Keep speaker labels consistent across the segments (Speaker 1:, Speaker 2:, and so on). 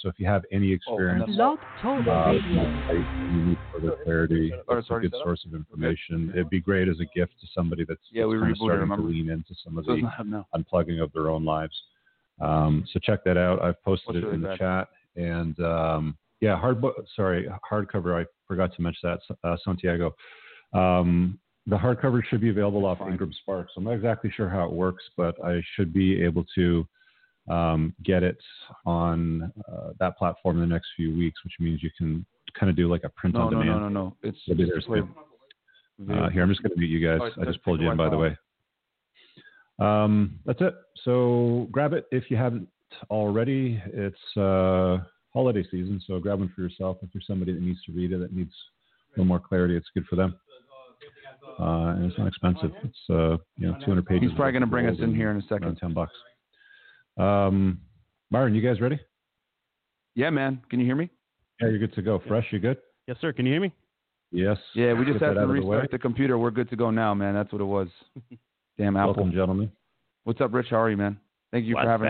Speaker 1: So if you have any experience,
Speaker 2: Blog Talk Radio.
Speaker 1: you need further clarity, it's a good source of information. It'd be great as a gift to somebody that's
Speaker 3: we
Speaker 1: kind of starting
Speaker 3: remember.
Speaker 1: to lean into some of the unplugging of their own lives. So check that out. I've posted it in the chat. And hardcover. I forgot to mention that, Santiago. The hardcover should be available off Ingram Spark. So I'm not exactly sure how it works, but I should be able to get it on that platform in the next few weeks, which means you can kind of do like a print on demand.
Speaker 3: No. It's
Speaker 1: here, I'm just going to mute you guys. I just pulled you in, by the way. That's it. So grab it if you haven't already. It's holiday season, so grab one for yourself. If there's somebody that needs to read it, that needs a little more clarity, it's good for them. And it's not expensive. It's 200 pages.
Speaker 3: He's probably going to bring us in here in a second.
Speaker 1: $10. Myron, you guys ready?
Speaker 3: Yeah, man. Can you hear me?
Speaker 1: Yeah, you're good to go. Fresh, you good?
Speaker 4: Yes, sir. Can you hear me?
Speaker 1: Yes.
Speaker 3: Yeah, we just had to restart the computer. We're good to go now, man. That's what it was. Damn Apple.
Speaker 1: Welcome, gentlemen.
Speaker 3: What's up, Rich? How are you, man? Thank you for having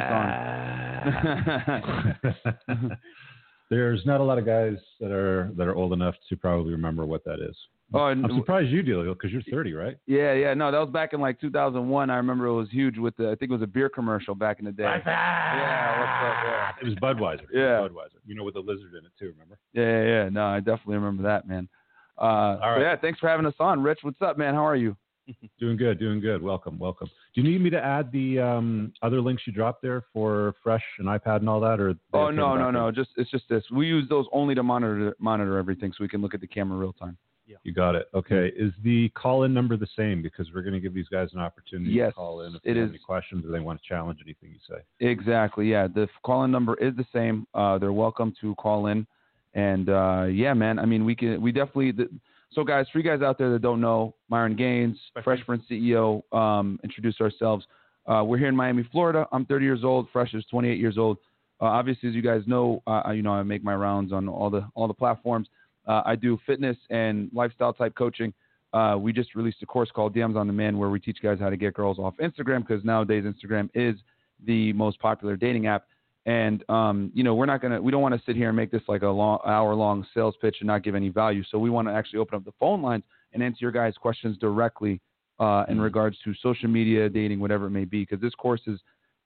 Speaker 3: us on.
Speaker 1: There's not a lot of guys that are old enough to probably remember what that is.
Speaker 3: Oh,
Speaker 1: I'm surprised you do, because you're 30, right?
Speaker 3: Yeah. No, that was back in like 2001. I remember it was huge with I think it was a beer commercial back in the day. Yeah, what's up? Yeah.
Speaker 1: It was Budweiser.
Speaker 3: Yeah.
Speaker 1: Budweiser. With the lizard in it too, remember?
Speaker 3: Yeah. No, I definitely remember that, man. All right. Yeah, thanks for having us on, Rich. What's up, man? How are you?
Speaker 1: Doing good. Welcome. Do you need me to add the other links you dropped there for Fresh and iPad and all that? Or
Speaker 3: no. It's just this. We use those only to monitor everything, so we can look at the camera real time.
Speaker 1: Yeah. You got it. Okay. Is the call-in number the same? Because we're going to give these guys an opportunity to call in if they have any questions or they want to challenge anything you say.
Speaker 3: Exactly. Yeah. The call-in number is the same. They're welcome to call in. And man. I mean, we definitely. So, guys, for you guys out there that don't know, Myron Gaines, Fresh Prince CEO, introduce ourselves. We're here in Miami, Florida. I'm 30 years old. Fresh is 28 years old. Obviously, as you guys know, I make my rounds on all the platforms. I do fitness and lifestyle type coaching. We just released a course called DMs on Demand where we teach guys how to get girls off Instagram, because nowadays Instagram is the most popular dating app. And, we don't want to sit here and make this like a hour-long sales pitch and not give any value. So we want to actually open up the phone lines and answer your guys' questions directly in regards to social media, dating, whatever it may be, because this course is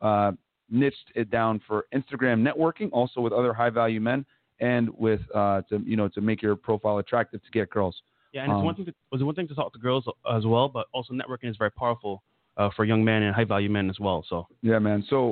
Speaker 3: niched it down for Instagram networking, also with other high-value men, and with to make your profile attractive to get girls.
Speaker 4: Yeah, and it's one thing to talk to girls as well, but also networking is very powerful for young men and high-value men as well. So
Speaker 3: yeah, man. So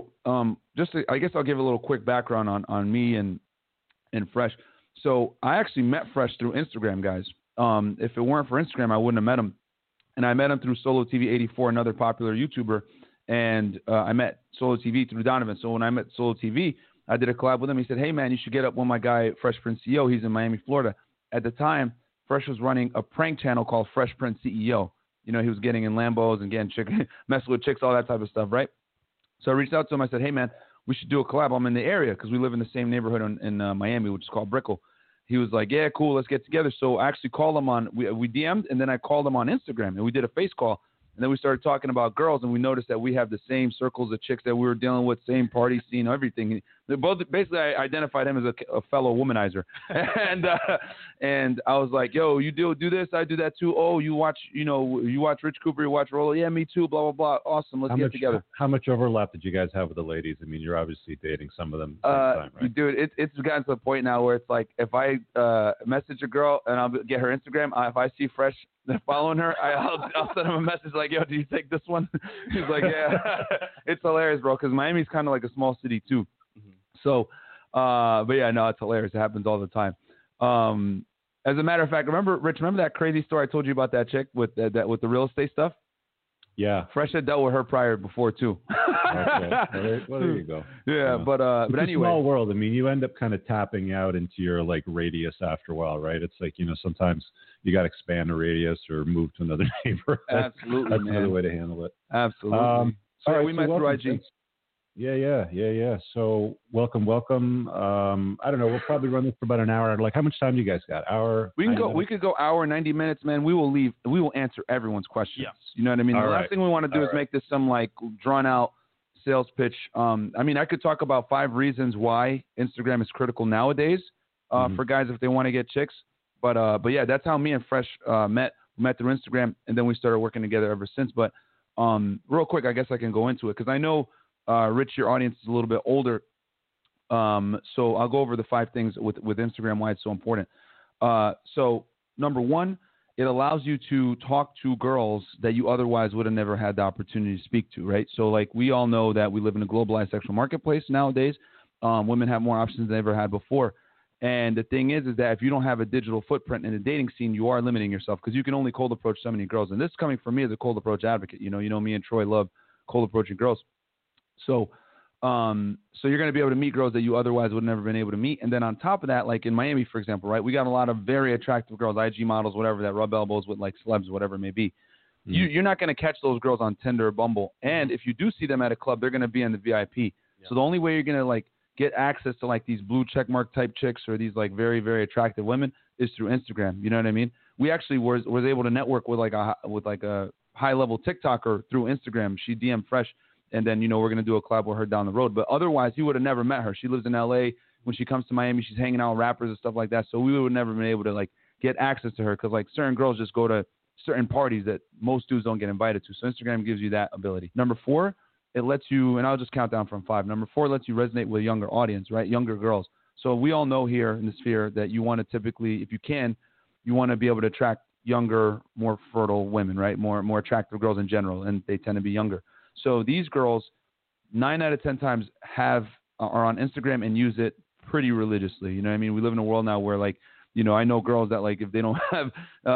Speaker 3: I guess I'll give a little quick background on me and Fresh. So I actually met Fresh through Instagram, guys. If it weren't for Instagram, I wouldn't have met him. And I met him through Solo TV 84, another popular YouTuber. And I met Solo TV through Donovan. So when I met Solo TV, I did a collab with him. He said, "Hey, man, you should get up with my guy, Fresh Prince CEO. He's in Miami, Florida." At the time, Fresh was running a prank channel called Fresh Prince CEO. He was getting in Lambos and getting messing with chicks, all that type of stuff, right? So I reached out to him. I said, "Hey, man, we should do a collab. I'm in the area," because we live in the same neighborhood in Miami, which is called Brickell. He was like, "Yeah, cool, let's get together." So I actually called him we DM'd, and then I called him on Instagram, and we did a face call. And then we started talking about girls, and we noticed that we have the same circles of chicks that we were dealing with, same party scene, everything. Basically, I identified him as a fellow womanizer. and I was like, "Yo, you do this, I do that too. Oh, you watch Rich Cooper, you watch Rollo. Yeah, me too, blah, blah, blah. Awesome, let's get together."
Speaker 1: How much overlap did you guys have with the ladies? I mean, you're obviously dating some of them at the same time, right?
Speaker 3: Dude, it's gotten to the point now where it's like, if I message a girl and I'll get her Instagram, if I see Fresh following her, I'll send him a message like, "Yo, do you take this one?" He's like, "Yeah." It's hilarious, bro, because Miami's kind of like a small city too. Mm-hmm. So, but yeah, no, it's hilarious. It happens all the time. As a matter of fact, Rich, remember that crazy story I told you about that chick with the real estate stuff?
Speaker 1: Yeah.
Speaker 3: Fresh had dealt with her before too.
Speaker 1: Okay. Well, there you go.
Speaker 3: Yeah, but anyway,
Speaker 1: it's a small world. I mean, you end up kind of tapping out into your like radius after a while, right? It's like, sometimes you got to expand the radius or move to another neighborhood.
Speaker 3: Absolutely,
Speaker 1: that's
Speaker 3: man.
Speaker 1: another way to handle it.
Speaker 3: Absolutely. So we met through IG.
Speaker 1: Yeah. So welcome. I don't know. We'll probably run this for about an hour. Like, how much time do you guys got? Hour?
Speaker 3: We could go hour, 90 minutes, man. We will answer everyone's questions.
Speaker 4: Yeah.
Speaker 3: You know what I mean? The last thing we want to do is make this some like drawn out sales pitch. I mean, I could talk about 5 reasons why Instagram is critical nowadays for guys if they want to get chicks. But yeah, that's how me and Fresh met. We met through Instagram, and then we started working together ever since. But real quick, I guess I can go into it because I know, Rich, your audience is a little bit older. So I'll go over the 5 things with Instagram why it's so important. So number 1, it allows you to talk to girls that you otherwise would have never had the opportunity to speak to, right? So like we all know that we live in a globalized sexual marketplace nowadays. Women have more options than they ever had before. And the thing is that if you don't have a digital footprint in the dating scene, you are limiting yourself because you can only cold approach so many girls. And this is coming from me as a cold approach advocate. You know, me and Troy love cold approaching girls. So you're going to be able to meet girls that you otherwise would have never been able to meet. And then on top of that, like in Miami, for example, right, we got a lot of very attractive girls, IG models, whatever, that rub elbows with like celebs, whatever it may be. You're not going to catch those girls on Tinder or Bumble. And if you do see them at a club, they're going to be in the VIP. Yeah. So the only way you're going to like get access to like these blue checkmark type chicks or these like very, very attractive women is through Instagram. You know what I mean? We actually was able to network with like a high level TikToker through Instagram. She DM'd Fresh. And then, you know, we're going to do a collab with her down the road. But otherwise, he would have never met her. She lives in L.A. When she comes to Miami, she's hanging out with rappers and stuff like that. So we would have never been able to, like, get access to her because, like, certain girls just go to certain parties that most dudes don't get invited to. So Instagram gives you that ability. Number 4, it lets you – and I'll just count down from 5. Number 4 lets you resonate with a younger audience, right, younger girls. So we all know here in the sphere that you want to typically, if you can, you want to be able to attract younger, more fertile women, right, more attractive girls in general, and they tend to be younger. So these girls, 9 out of 10 times are on Instagram and use it pretty religiously. You know what I mean? We live in a world now where, like, you know, I know girls that, like, if they don't have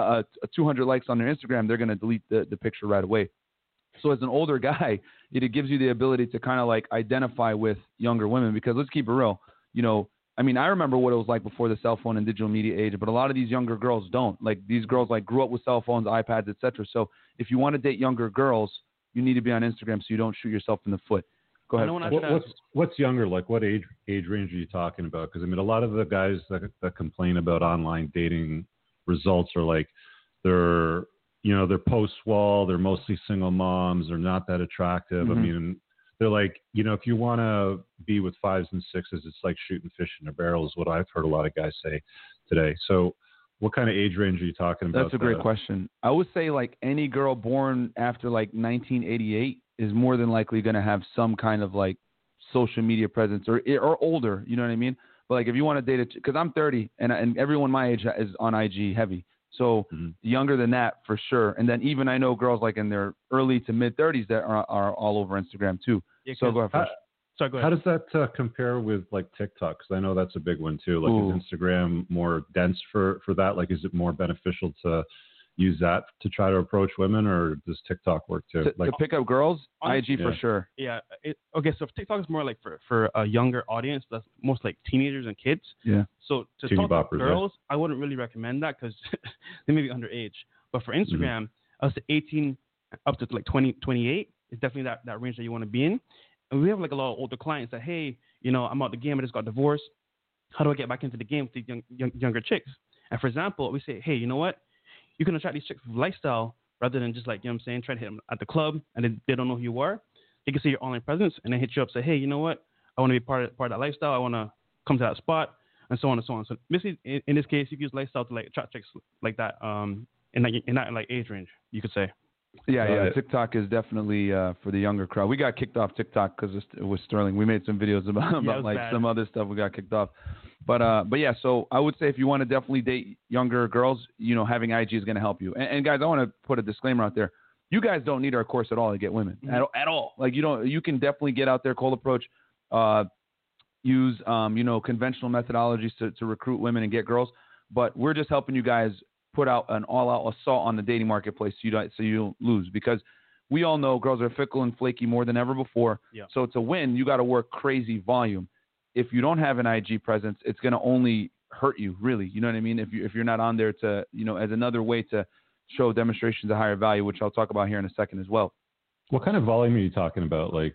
Speaker 3: 200 likes on their Instagram, they're going to delete the picture right away. So as an older guy, it gives you the ability to kind of, like, identify with younger women because let's keep it real. You know, I mean, I remember what it was like before the cell phone and digital media age, but a lot of these younger girls don't. Like, these girls, like, grew up with cell phones, iPads, etc. So if you want to date younger girls, you need to be on Instagram so you don't shoot yourself in the foot. Go ahead.
Speaker 1: What's younger? Like what age range are you talking about? Because I mean, a lot of the guys that complain about online dating results are like they're post-wall, they're mostly single moms, they're not that attractive. I mean, they're like, you know, if you want to be with 5s and 6s, it's like shooting fish in a barrel is what I've heard a lot of guys say today. So what kind of age range are you talking about?
Speaker 3: That's a great question. I would say like any girl born after like 1988 is more than likely going to have some kind of like social media presence or older, you know what I mean? But like if you want to date it, because I'm 30 and everyone my age is on IG heavy. So younger than that for sure. And then even I know girls like in their early to mid 30s that are all over Instagram too. Yeah, so go ahead first.
Speaker 4: Sorry, go ahead.
Speaker 1: How does that compare with like TikTok? Because I know that's a big one too. Like is Instagram more dense for that? Like is it more beneficial to use that to try to approach women, or does TikTok work too?
Speaker 3: To pick up girls, IG for sure.
Speaker 4: Yeah. Okay, so TikTok is more like for a younger audience. That's most like teenagers and kids.
Speaker 3: Yeah.
Speaker 4: So to talk to girls, I wouldn't really recommend that because they may be underage. But for Instagram, I would say 18 up to like 20, 28 is definitely that range that you want to be in. And we have like a lot of older clients that, hey, you know, I'm out the game. I just got divorced. How do I get back into the game with the younger chicks? And for example, we say, hey, you know what? You can attract these chicks with lifestyle rather than just like, you know what I'm saying, try to hit them at the club and they don't know who you are. They can see your online presence and then hit you up, say, hey, you know what? I want to be part of that lifestyle. I want to come to that spot and so on and so on. So basically, in this case, you can use lifestyle to like attract chicks like that in that like age range, you could say.
Speaker 3: Yeah. TikTok is definitely for the younger crowd. We got kicked off TikTok because it was Sterling. We made some videos about like bad. Some other stuff. We got kicked off. But yeah, so I would say if you want to definitely date younger girls, you know, having IG is going to help you. And guys, I want to put a disclaimer out there. You guys don't need our course at all to get women at all. Like you can definitely get out there, cold approach, use conventional methodologies to recruit women and get girls. But we're just helping you guys put out an all-out assault on the dating marketplace so you don't lose, because we all know girls are fickle and flaky more than ever before. Yeah. So to win, you got to work crazy volume. If you don't have an IG presence, it's going to only hurt you, really. You know what I mean? If you're not on there to, as another way to show demonstrations of higher value, which I'll talk about here in a second as well.
Speaker 1: What kind of volume are you talking about? Like,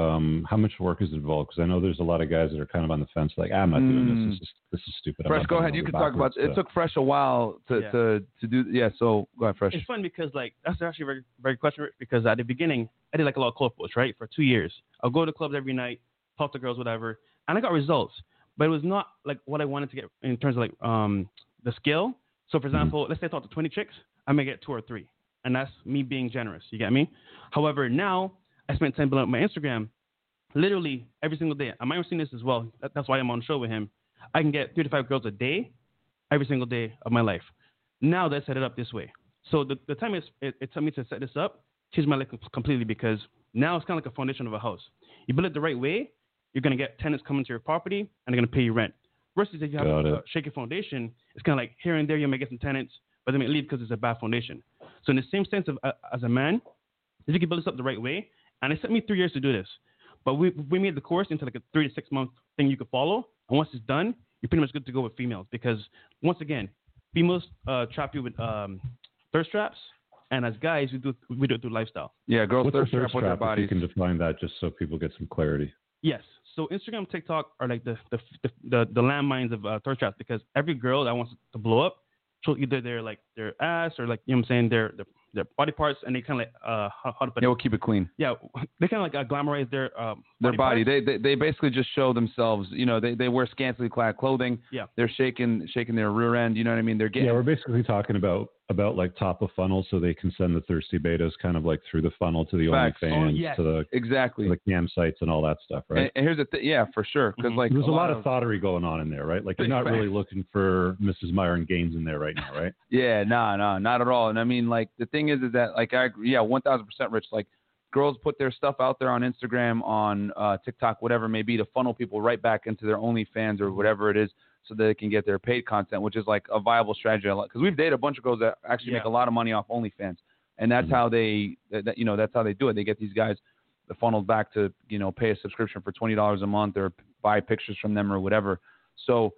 Speaker 1: how much work is involved? Because I know there's a lot of guys that are kind of on the fence, like, I'm not doing this. This is stupid.
Speaker 3: Fresh, go ahead. You can talk about it. It took Fresh a while to do. Yeah, so go ahead, Fresh.
Speaker 4: It's fun because, like, that's actually a very, very question, Rich, because at the beginning, I did, like, a lot of club posts, right, for 2 years. I'll go to clubs every night, talk to girls, whatever, and I got results. But it was not, like, what I wanted to get in terms of, like, the skill. So, for example, let's say I talk to 20 chicks, I may get 2 or 3. And that's me being generous. You get me? However, now I spend time building up my Instagram literally every single day. I might have seen this as well. That's why I'm on the show with him. I can get 3 to 5 girls a day, every single day of my life. Now that I set it up this way. So the time it took me to set this up changed my life completely, because now it's kind of like a foundation of a house. You build it the right way, you're going to get tenants coming to your property, and they're going to pay you rent. Versus if you have a shaky foundation, it's kind of like here and there you may get some tenants, but they may leave because it's a bad foundation. So in the same sense of as a man, if you can build this up the right way, and it took me 3 years to do this, but we made the course into like a 3 to 6 month thing you could follow, and once it's done, you're pretty much good to go with females, because once again, females trap you with thirst traps, and as guys we do it through lifestyle.
Speaker 3: Yeah, girls
Speaker 1: What's
Speaker 3: thirst
Speaker 1: a
Speaker 3: trap with their bodies.
Speaker 1: You can define that just so people get some clarity.
Speaker 4: Yes. So Instagram, TikTok are like the landmines of thirst traps, because every girl that wants to blow up, so either their ass or, like, you know what I'm saying, their body parts, and they kind of like how to put it.
Speaker 3: Yeah, we'll keep it clean.
Speaker 4: Yeah, they kind of like glamorize their
Speaker 3: body.
Speaker 4: Parts.
Speaker 3: They basically just show themselves. You know, they wear scantily clad clothing.
Speaker 4: Yeah,
Speaker 3: they're shaking their rear end. You know what I mean? They're getting.
Speaker 1: Yeah, we're basically talking about like top of funnel, so they can send the thirsty betas kind of like through the funnel to the OnlyFans, to the
Speaker 3: exactly
Speaker 1: the cam sites and all that stuff, right?
Speaker 3: And here's the thing, yeah, for sure, because like
Speaker 1: there's a lot of thottery going on in there, right? Like you're not really looking for Mrs. Myron Gaines in there right now, right?
Speaker 3: Yeah, no, not at all. And I mean, like the thing is that like I agree, 1000%, Rich. Like girls put their stuff out there on Instagram, on TikTok, whatever it may be, to funnel people right back into their OnlyFans or whatever it is, so that they can get their paid content, which is like a viable strategy. Because we've dated a bunch of girls that actually make a lot of money off OnlyFans, and that's how they, that's how they do it. They get these guys funneled back to, pay a subscription for $20 a month or buy pictures from them or whatever. So,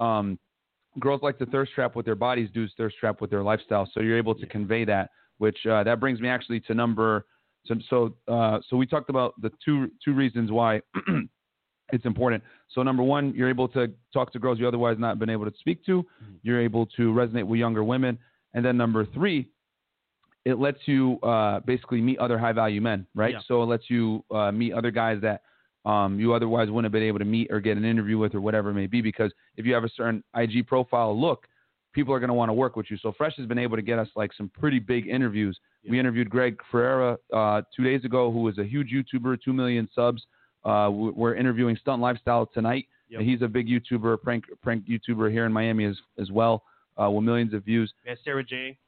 Speaker 3: girls like to thirst trap with their bodies, dudes thirst trap with their lifestyle. So you're able to convey that, which that brings me actually to number. So we talked about the two reasons why it's important. So number one, you're able to talk to girls you otherwise not been able to speak to. You're able to resonate with younger women. And then number three, it lets you basically meet other high value men, right? Yeah. So it lets you meet other guys that you otherwise wouldn't have been able to meet or get an interview with or whatever it may be. Because if you have a certain IG profile look, people are going to want to work with you. So Fresh has been able to get us like some pretty big interviews. Yeah. We interviewed Greg Ferreira 2 days ago, who is a huge YouTuber, 2 million subs. We're interviewing Stunt Lifestyle tonight. Yep. He's a big YouTuber, prank YouTuber here in Miami as well, with millions of views.
Speaker 4: Yeah, Sarah J.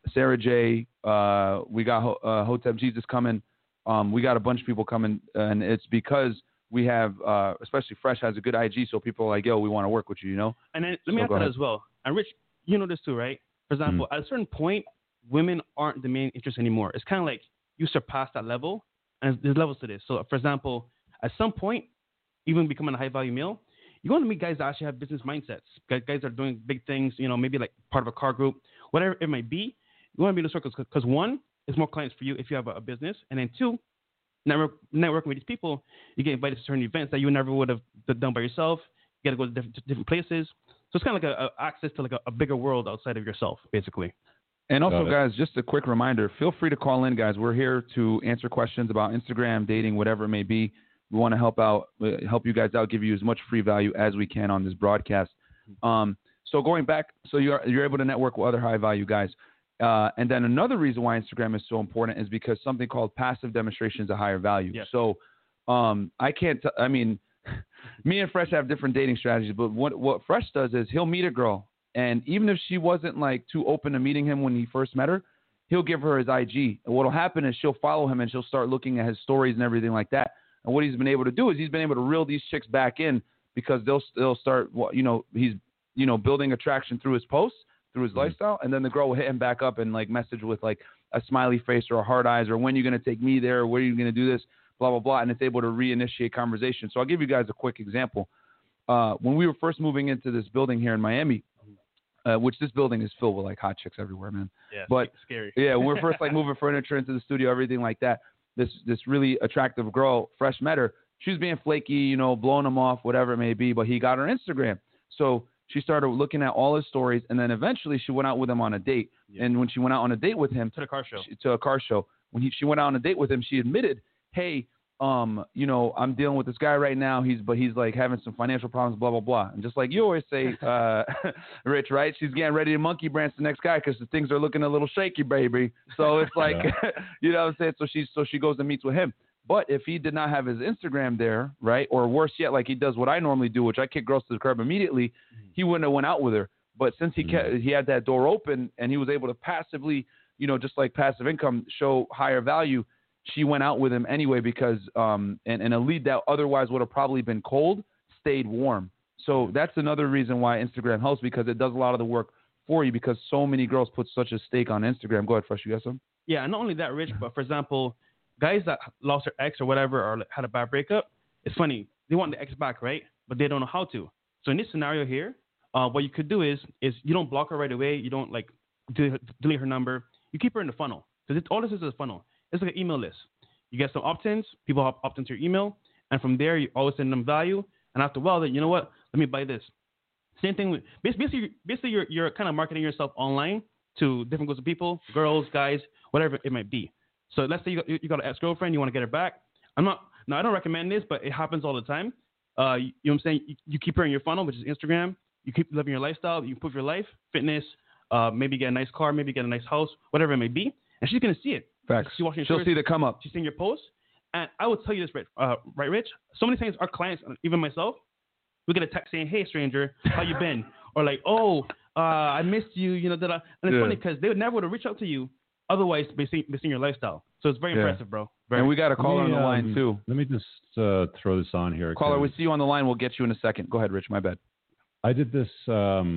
Speaker 3: We got Hotep Jesus coming. We got a bunch of people coming, and it's because we have, especially Fresh has a good IG, so people are like, yo, we want to work with you, And then
Speaker 4: let me add that as well. And Rich, you know this too, right? For example, at a certain point, women aren't the main interest anymore. It's kind of like you surpass that level, and there's levels to this. So, for example, at some point, even becoming a high-value male, you want to meet guys that actually have business mindsets. Guys that are doing big things, maybe like part of a car group, whatever it might be. You want to be in the circles because one, it's more clients for you if you have a business, and then two, networking with these people, you get invited to certain events that you never would have done by yourself. You got to go to different places. So it's kind of like a access to like a bigger world outside of yourself, basically.
Speaker 3: And also, guys, just a quick reminder, feel free to call in, guys. We're here to answer questions about Instagram, dating, whatever it may be. We want to help you guys out, give you as much free value as we can on this broadcast. So going back, so you're able to network with other high value guys. And then another reason why Instagram is so important is because something called passive demonstrations of higher value. Yes. So me and Fresh have different dating strategies, but what Fresh does is he'll meet a girl, and even if she wasn't like too open to meeting him when he first met her, he'll give her his IG. And what'll happen is she'll follow him and she'll start looking at his stories and everything like that. And what he's been able to do is he's been able to reel these chicks back in because they'll start, he's, building attraction through his posts, through his lifestyle. And then the girl will hit him back up and like message with like a smiley face or a hard eyes or when you're going to take me there, or when are you going to do this, blah, blah, blah. And it's able to reinitiate conversation. So I'll give you guys a quick example. When we were first moving into this building here in Miami, which this building is filled with like hot chicks everywhere, man.
Speaker 4: Yeah,
Speaker 3: but
Speaker 4: scary.
Speaker 3: Yeah, when we were first like moving furniture into the studio, everything like that. this really attractive girl, Fresh met her. She was being flaky, you know, blowing him off, whatever it may be, but he got her Instagram. So she started looking at all his stories, and then eventually she went out with him on a date. Yeah. And when she went out on a date with him
Speaker 4: to
Speaker 3: a car show, when she went out on a date with him, she admitted, hey, you know, I'm dealing with this guy right now. He's like having some financial problems, blah, blah, blah. And just like you always say, Rich, right? She's getting ready to monkey branch the next guy because the things are looking a little shaky, baby. So it's like, you know what I'm saying? So she goes and meets with him. But if he did not have his Instagram there, right, or worse yet, like he does what I normally do, which I kick girls to the curb immediately, he wouldn't have went out with her. But since he had that door open and he was able to passively, you know, just like passive income, show higher value, she went out with him anyway because and a lead that otherwise would have probably been cold stayed warm. So that's another reason why Instagram helps, because it does a lot of the work for you, because so many girls put such a stake on Instagram. Go ahead, Fresh, you got some?
Speaker 4: Yeah, not only that, Rich, but for example, guys that lost their ex or whatever or had a bad breakup, it's funny. They want the ex back, right? But they don't know how to. So in this scenario here, what you could do is you don't block her right away. You don't like delete her number. You keep her in the funnel, because all this is a funnel. It's like an email list. You get some opt-ins. People opt into your email, and from there you always send them value. And after a while, then you know what? Let me buy this. Same thing with basically you're kind of marketing yourself online to different groups of people, girls, guys, whatever it might be. So let's say you got an ex-girlfriend, you want to get her back. I don't recommend this, but it happens all the time. You know what I'm saying? You keep her in your funnel, which is Instagram. You keep living your lifestyle. You improve your life, fitness, maybe get a nice car, maybe get a nice house, whatever it may be. And she's going to see it.
Speaker 3: Facts. She'll see the come up.
Speaker 4: She's seeing your posts. And I will tell you this, right, Rich? So many times our clients, even myself, we get a text saying, hey, stranger, how you been? Or like, oh, I missed you, you know, and it's funny because they would never would have reached out to you otherwise based on your lifestyle. So it's very impressive, bro.
Speaker 3: And we got a caller on the line, too.
Speaker 1: Let me just throw this on here.
Speaker 3: Caller, we see you on the line. We'll get you in a second. Go ahead, Rich. My bad.
Speaker 1: I did this, you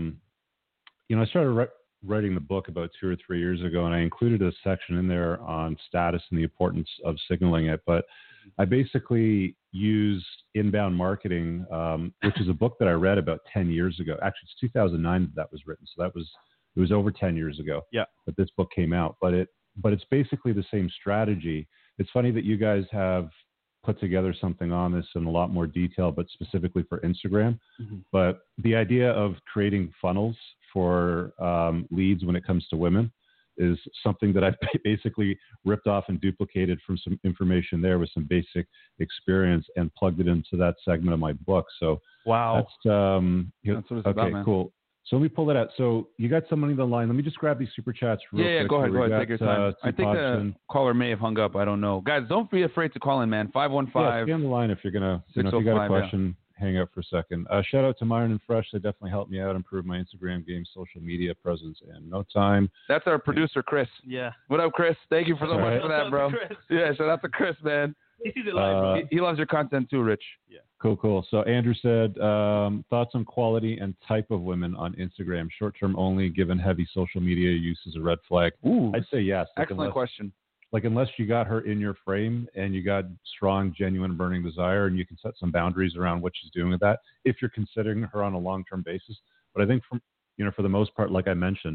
Speaker 1: know, I started writing the book about 2 or 3 years ago, and I included a section in there on status and the importance of signaling it. But I basically use inbound marketing, which is a book that I read about 10 years ago. Actually, it's 2009 that was written. So it was over 10 years ago that this book came out. But it's basically the same strategy. It's funny that you guys have put together something on this in a lot more detail, but specifically for Instagram. Mm-hmm. But the idea of creating funnels for leads when it comes to women is something that I've basically ripped off and duplicated from some information there with some basic experience and plugged it into that segment of my book. So
Speaker 3: wow,
Speaker 1: that's
Speaker 3: what it's about, man.
Speaker 1: Cool. So let me pull that out. So you got somebody on the line. Let me just grab these super chats real quick.
Speaker 3: Yeah, go ahead. Take your time. I think the caller may have hung up. I don't know. Guys, don't be afraid to call in, man. 515.
Speaker 1: Yeah, stay on the line if you're going to, if you got a question, hang up for a second. Shout out to Myron and Fresh. They definitely helped me out, improve my Instagram game, social media presence in no time.
Speaker 3: That's our producer, Chris.
Speaker 4: Yeah.
Speaker 3: What up, Chris? Thank you so much for that, bro. Yeah, shout out to Chris, man.
Speaker 4: He sees it live, bro.
Speaker 3: He loves your content too, Rich.
Speaker 4: Yeah.
Speaker 1: Cool. So Andrew said, thoughts on quality and type of women on Instagram, short-term only, given heavy social media use is a red flag.
Speaker 3: Ooh,
Speaker 1: I'd say yes.
Speaker 3: Excellent question.
Speaker 1: Like unless you got her in your frame and you got strong, genuine, burning desire, and you can set some boundaries around what she's doing with that, if you're considering her on a long-term basis. But I think for the most part, like I mentioned,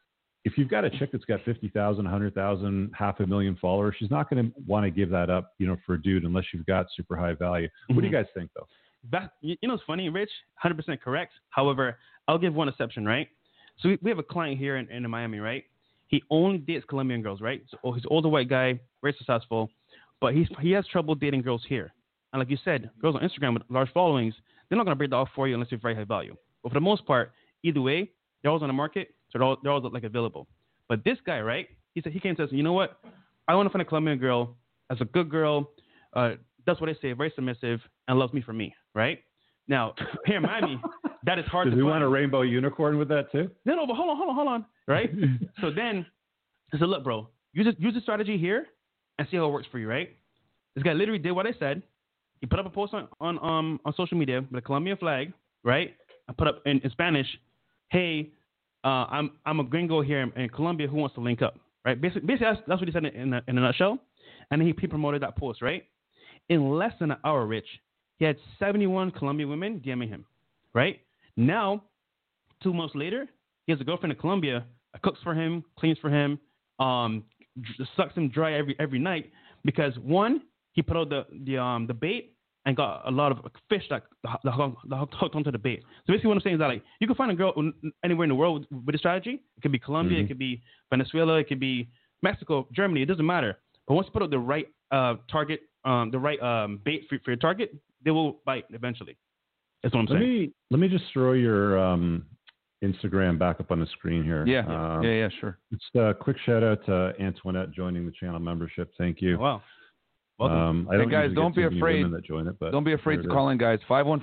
Speaker 1: if you've got a chick that's got 50,000, 100,000, 500,000 followers, she's not going to want to give that up, for a dude unless you've got super high value. Mm-hmm. What do you guys think, though?
Speaker 4: It's funny, Rich, 100% correct. However, I'll give one exception, right? So we have a client here in Miami, right? He only dates Colombian girls, right? So he's an older white guy, very successful, but he has trouble dating girls here. And like you said, girls on Instagram with large followings, they're not going to break that off for you unless you're very high value. But for the most part, either way, they're always on the market, so they're all like available. But this guy, right? He came to us, you know what? I want to find a Colombian girl that's a good girl, does what I say, very submissive, and loves me for me, right? Now, here in Miami, that is hard to find.
Speaker 1: Does he want a rainbow unicorn with that too?
Speaker 4: No, but hold on, right? So then I said, look, bro, use the strategy here and see how it works for you, right? This guy literally did what I said. He put up a post on social media with a Colombian flag, right? I put up in Spanish, hey, I'm a gringo here in Colombia who wants to link up, right? Basically that's what he said in a nutshell. And then he promoted that post, right? In less than an hour, Rich, he had 71 Colombian women DMing him, right? Now, 2 months later, he has a girlfriend in Colombia, cooks for him, cleans for him, sucks him dry every night. because one, he put out the bait and got a lot of fish that hooked onto the bait. So basically what I'm saying is that like you can find a girl anywhere in the world with a strategy. It could be Colombia, it could be Venezuela, it could be Mexico, Germany, it doesn't matter. But once you put out the right target, the right bait for your target, they will bite eventually. That's what I'm saying.
Speaker 1: Let me just throw your Instagram back up on the screen here.
Speaker 3: Yeah, sure.
Speaker 1: It's a quick shout out to Antoinette joining the channel membership. Thank you.
Speaker 4: Oh, wow.
Speaker 3: Don't be afraid. Don't be afraid to call in, guys.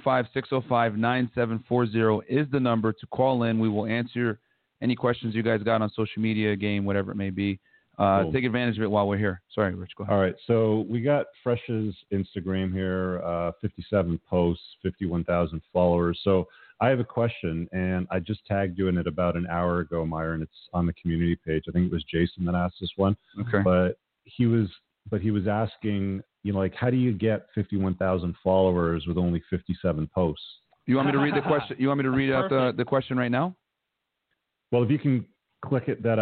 Speaker 3: 515-605-9740 is the number to call in. We will answer any questions you guys got on social media, game, whatever it may be. Cool. Take advantage of it while we're here. Sorry, Rich, go ahead.
Speaker 1: All right. So we got Fresh's Instagram here, 57 posts, 51,000 followers. So I have a question, and I just tagged you in it about an hour ago, Myron. It's on the community page. I think it was Jason that asked this one.
Speaker 3: Okay.
Speaker 1: But he was asking, like, how do you get 51,000 followers with only 57 posts?
Speaker 3: You want me to read the question? You want me to read out the question right now?
Speaker 1: Well, if you can click it that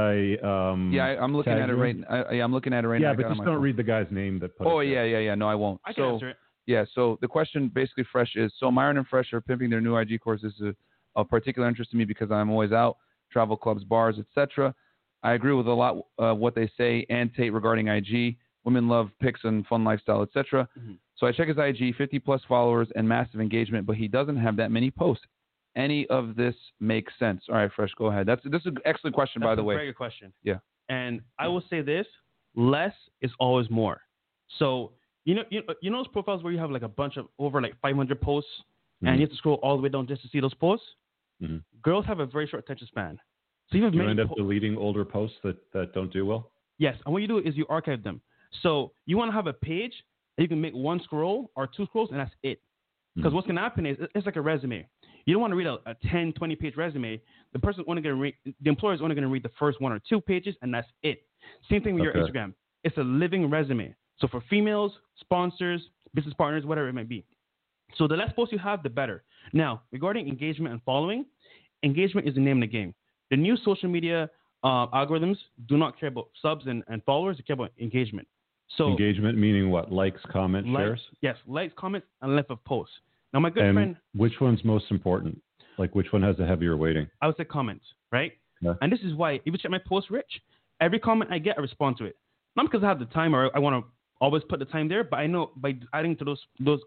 Speaker 3: I'm looking at it right now. I'm looking at it right now.
Speaker 1: Yeah, but just don't read the guy's name that put it.
Speaker 3: Oh, yeah. No, I won't.
Speaker 4: I can answer it.
Speaker 3: Yeah, so the question basically, Fresh, is, so Myron and Fresh are pimping their new IG course. This is of particular interest to me because I'm always out, travel clubs, bars, etc. I agree with a lot of what they say and Tate regarding IG. Women love pics and fun lifestyle, etc. So I check his IG, 50-plus followers and massive engagement, but he doesn't have that many posts. Any of this makes sense? All right, Fresh, go ahead. This is an excellent question, by the way.
Speaker 4: Very good question.
Speaker 3: Yeah.
Speaker 4: And I will say this: less is always more. So you know those profiles where you have like a bunch of over like 500 posts, and you have to scroll all the way down just to see those posts. Girls have a very short attention span. So
Speaker 1: you end up deleting older posts that don't do well.
Speaker 4: Yes, and what you do is you archive them. So you want to have a page that you can make one scroll or two scrolls, and that's it. Because what's going to happen is it's like a resume. You don't want to read a 10, 20-page resume. The employer is only going to read the first 1 or 2 pages, and that's it. Same thing with your Instagram. It's a living resume. So for females, sponsors, business partners, whatever it might be. So the less posts you have, the better. Now, regarding engagement and following, engagement is the name of the game. The new social media algorithms do not care about subs and followers. They care about engagement. So
Speaker 1: engagement meaning what? Likes, comments, shares? Yes,
Speaker 4: likes, comments, and length of posts. Now, my good friend...
Speaker 1: which one's most important? Like, which one has a heavier weighting?
Speaker 4: I would say comments, right?
Speaker 1: Yeah.
Speaker 4: And this is why, if you check my post, Rich, every comment I get, I respond to it. Not because I have the time or I want to always put the time there, but I know by adding to those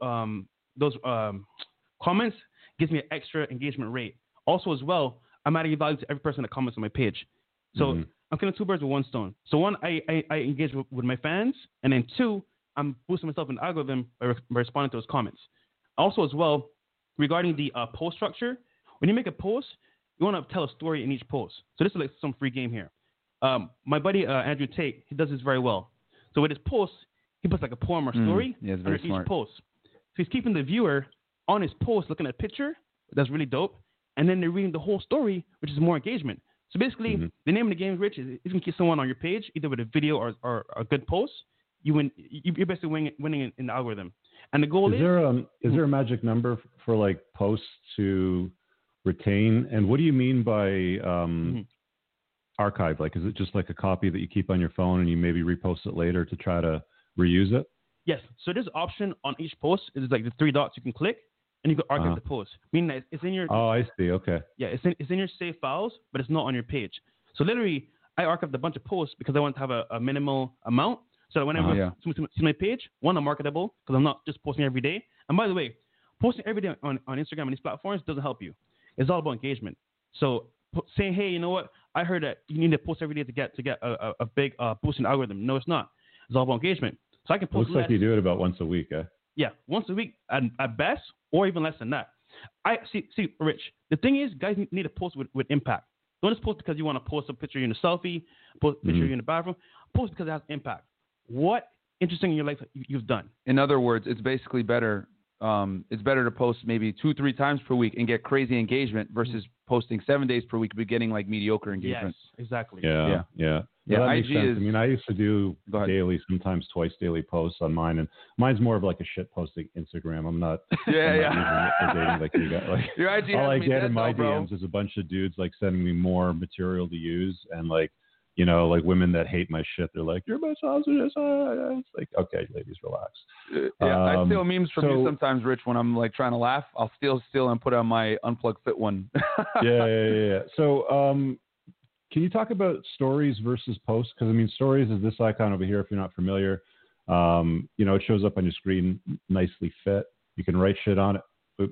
Speaker 4: comments gives me an extra engagement rate. Also, as well, I'm adding value to every person that comments on my page. So I'm killing two birds with one stone. So one, I engage with my fans, and then two, I'm boosting myself in the algorithm by responding to those comments. Also, as well, regarding the post structure, when you make a post, you want to tell a story in each post. So this is like some free game here. My buddy Andrew Tate, he does this very well. So with his posts, he puts like a poem or story under each post. So he's keeping the viewer on his post looking at a picture. That's really dope. And then they're reading the whole story, which is more engagement. So basically, the name of the game, Rich, is if you can keep someone on your page, either with a video or a good post, you win. You're basically winning in the algorithm. And the goal is
Speaker 1: there a magic number for like posts to retain? And what do you mean by archive? Like, is it just like a copy that you keep on your phone and you maybe repost it later to try to reuse it?
Speaker 4: Yes. So there's an option on each post. It's like the 3 dots you can click, and you can archive the post. Meaning that it's in your.
Speaker 1: Oh, I see. Okay.
Speaker 4: Yeah, it's in your saved files, but it's not on your page. So literally, I archived a bunch of posts because I want to have a minimal amount. So whenever someone sees my page, one, I'm marketable because I'm not just posting every day. And by the way, posting every day on Instagram and these platforms doesn't help you. It's all about engagement. So saying, hey, you know what? I heard that you need to post every day to get a big boost in the algorithm. No, it's not. It's all about engagement. So I can post.
Speaker 1: Looks like you do it about once a week, eh?
Speaker 4: Yeah, once a week at best, or even less than that. I see, Rich. The thing is, guys need to post with impact. Don't just post because you want to post a picture in a selfie, post a picture in the bathroom. Post because it has impact. What interesting in your life you've done?
Speaker 3: In other words, it's basically better. It's better to post maybe 2-3 times per week and get crazy engagement versus posting 7 days per week but getting like mediocre engagement.
Speaker 4: Yes, exactly.
Speaker 1: Yeah. That makes sense. I mean, I used to do daily, sometimes twice daily posts on mine, and mine's more of like a shit posting Instagram. I'm not. I'm not using it for dating like you got. Like,
Speaker 3: your IG
Speaker 1: all I get in my
Speaker 3: DMs
Speaker 1: is a bunch of dudes like sending me more material to use, and like, you know, like women that hate my shit. They're like, you're misogynist. It's like, okay, ladies, relax.
Speaker 3: I steal memes from you sometimes, Rich, when I'm like trying to laugh. I'll steal and put on my Unplugged Fit one.
Speaker 1: yeah. So, can you talk about stories versus posts? Because I mean, stories is this icon over here. If you're not familiar, you know, it shows up on your screen, nicely fit. You can write shit on it. Oops.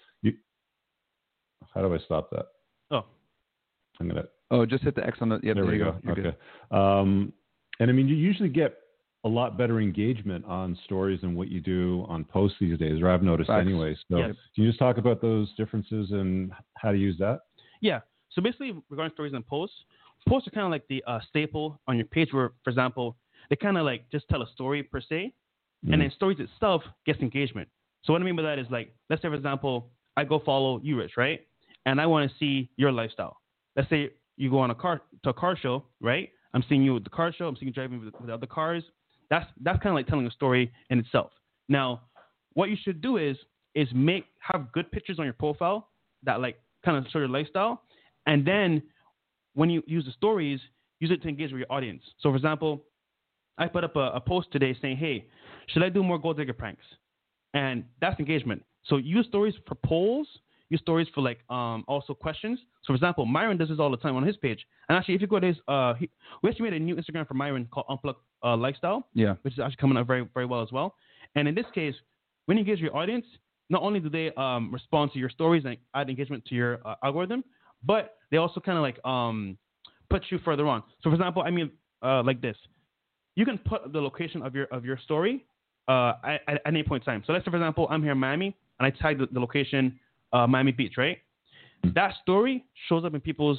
Speaker 1: How do I stop that?
Speaker 4: Oh,
Speaker 1: I'm gonna.
Speaker 3: Oh, just hit the X on the. Yeah,
Speaker 1: there we go. Okay.
Speaker 3: Good.
Speaker 1: And I mean, you usually get a lot better engagement on stories than what you do on posts these days, or I've noticed anyway. So,
Speaker 4: yes.
Speaker 1: Can you just talk about those differences and how to use that?
Speaker 4: Yeah. So basically, regarding stories and posts are kind of like the staple on your page where, for example, they kind of like just tell a story per se, and then stories itself gets engagement. So what I mean by that is like, let's say, for example, I go follow you, Rich, right? And I want to see your lifestyle. Let's say you go on to a car show, right? I'm seeing you at the car show. I'm seeing you driving with other cars. That's kind of like telling a story in itself. Now, what you should do is have good pictures on your profile that like kind of show your lifestyle. And then when you use the stories, use it to engage with your audience. So, for example, I put up a post today saying, hey, should I do more gold digger pranks? And that's engagement. So use stories for polls, use stories for like also questions. So, for example, Myron does this all the time on his page. And actually, if you go to his, we actually made a new Instagram for Myron called Unplugged Lifestyle, which is actually coming out very, very well as well. And in this case, when you engage your audience, not only do they respond to your stories and add engagement to your algorithm, but they also kind of like put you further on. So, for example, I mean, like this, you can put the location of your story at any point in time. So, let's say, for example, I'm here in Miami, and I tag the location Miami Beach, right? That story shows up in people's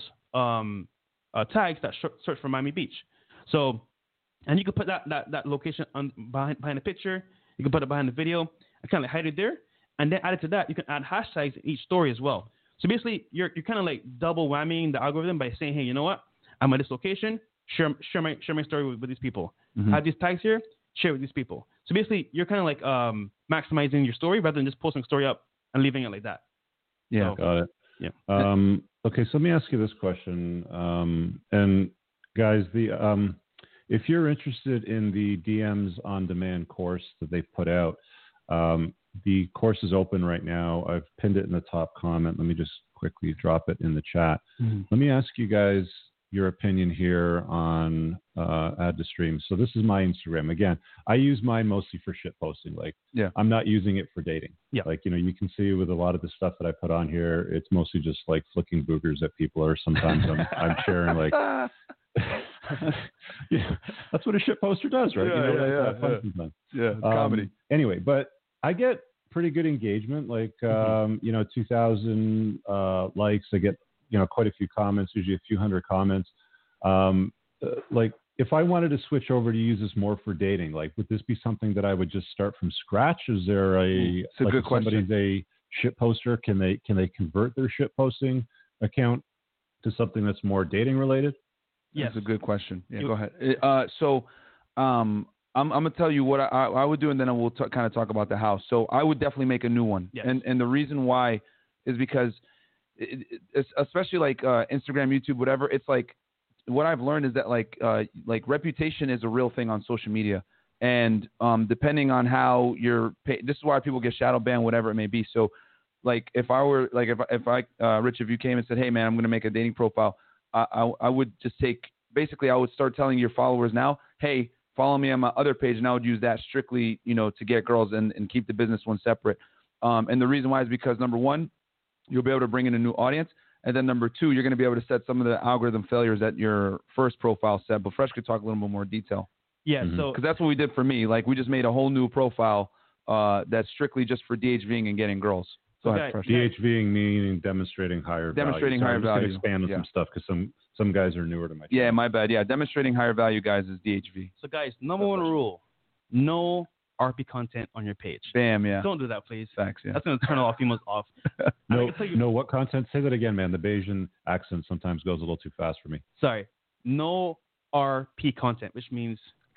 Speaker 4: tags that search for Miami Beach. So, and you can put that location behind the picture. You can put it behind the video and kind of hide it there. And then added to that, you can add hashtags in each story as well. So basically, you're kind of like double whammying the algorithm by saying, hey, you know what? I'm at this location. Share my story with these people. Have these tags here. Share with these people. So basically, you're kind of like maximizing your story rather than just posting a story up and leaving it like that.
Speaker 3: Yeah,
Speaker 1: so, got it.
Speaker 4: Yeah.
Speaker 1: Okay, so let me ask you this question. And guys, if you're interested in the DMs on Demand course that they've put out, the course is open right now. I've pinned it in the top comment. Let me just quickly drop it in the chat. Let me ask you guys your opinion here on Add to Stream. So this is my Instagram. Again, I use mine mostly for shit posting. Like, I'm not using it for dating. Like, you know, you can see with a lot of the stuff that I put on here, it's mostly just like flicking boogers at people, or sometimes I'm sharing like, that's what a shit poster does, right?
Speaker 3: Comedy.
Speaker 1: Anyway, but I get pretty good engagement, like, 2,000 likes. I get, quite a few comments, usually a few hundred comments. Like, if I wanted to switch over to use this more for dating, like, would this be something that I would just start from scratch? Is there
Speaker 3: it's a good question.
Speaker 1: Somebody's a shit poster, can they convert their shit posting account to something that's more dating related?
Speaker 3: Yes. That's a good question. Yeah, go ahead. I'm gonna tell you what I would do, and then we'll kind of talk about the house. So I would definitely make a new one, and the reason why is because it's especially like Instagram, YouTube, whatever. It's like what I've learned is that like reputation is a real thing on social media, and depending on how this is why people get shadow banned, whatever it may be. So like if I were like if I Rich, if you came and said, hey man, I'm gonna make a dating profile, I would just basically I would start telling your followers now, hey, follow me on my other page, and I would use that strictly, to get girls and keep the business one separate. And the reason why is because, number one, you'll be able to bring in a new audience. And then number two, you're going to be able to set some of the algorithm failures that your first profile said. But Fresh could talk a little bit more detail.
Speaker 4: Yeah, so
Speaker 3: because that's what we did for me. Like, we just made a whole new profile that's strictly just for DHVing and getting girls. Go ahead, Fresh.
Speaker 1: DHVing meaning demonstrating higher value.
Speaker 3: Demonstrating higher value.
Speaker 1: I'm just going to expand on some stuff because some guys are newer to my channel.
Speaker 3: Yeah, my bad. Yeah, demonstrating higher value, guys, is DHV.
Speaker 4: So, guys, number one rule, no RP content on your page.
Speaker 3: Bam, yeah.
Speaker 4: Don't do that, please.
Speaker 3: Facts, yeah.
Speaker 4: That's going to turn all females off.
Speaker 1: No, what content? Say that again, man. The Bayesian accent sometimes goes a little too fast for me.
Speaker 4: Sorry. No RP content, which means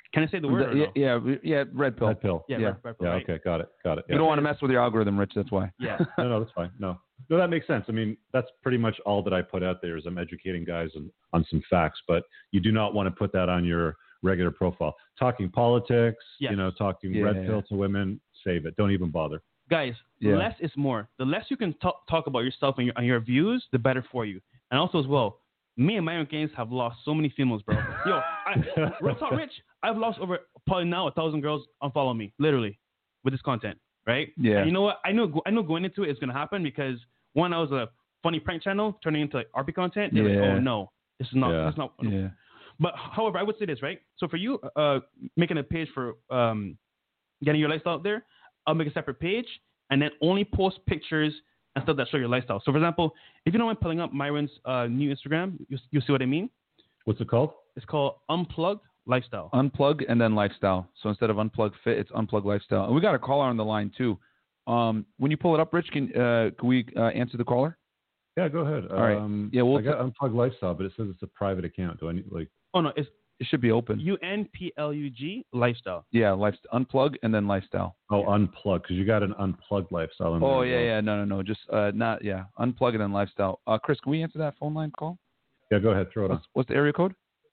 Speaker 4: Can I say the word?
Speaker 3: Yeah, red pill.
Speaker 1: Red pill.
Speaker 4: Yeah, red pill.
Speaker 1: Yeah,
Speaker 4: right?
Speaker 1: okay, got it. Yeah.
Speaker 3: You don't want to mess with your algorithm, Rich. That's why.
Speaker 4: Yeah.
Speaker 1: No, that's fine. No, that makes sense. I mean, that's pretty much all that I put out there is I'm educating guys on some facts, but you do not want to put that on your regular profile. Talking politics,
Speaker 4: Yes.
Speaker 1: talking red pill to women, save it. Don't even bother.
Speaker 4: Guys, less is more. The less you can talk about yourself and your views, the better for you. And also as well, me and Myron Gaines have lost so many females, bro. Yo, real talk, Rich, I've lost over probably now 1,000 girls unfollow me, literally, with this content, right?
Speaker 3: Yeah.
Speaker 4: And you know what? I know going into it is gonna happen because one, I was a funny prank channel turning into like RP content. They're like, oh no, this is not.
Speaker 1: Yeah.
Speaker 4: This is not.
Speaker 3: Yeah.
Speaker 4: But however, I would say this, right? So for you, making a page for getting your lifestyle out there, I'll make a separate page and then only post pictures and stuff that show your lifestyle. So for example, if you don't mind pulling up Myron's new Instagram, you see what I mean?
Speaker 1: What's it called?
Speaker 4: It's called Unplugged Lifestyle.
Speaker 3: Unplug and then lifestyle. So instead of Unplug Fit, it's Unplug Lifestyle. And we got a caller on the line too. When you pull it up, Rich, can we answer the caller?
Speaker 1: Yeah, go ahead.
Speaker 3: All right. Yeah,
Speaker 1: I got Unplug Lifestyle, but it says it's a private account. Do I need
Speaker 4: Oh no, it
Speaker 3: should be open.
Speaker 4: UNPLUG Lifestyle.
Speaker 3: Yeah, unplug and then lifestyle.
Speaker 1: Oh, unplug, because you got an unplugged lifestyle. In
Speaker 3: Oh
Speaker 1: there
Speaker 3: no, just not unplug and then lifestyle. Chris, can we answer that phone line call?
Speaker 1: Yeah, go ahead, throw it on.
Speaker 3: What's the area code?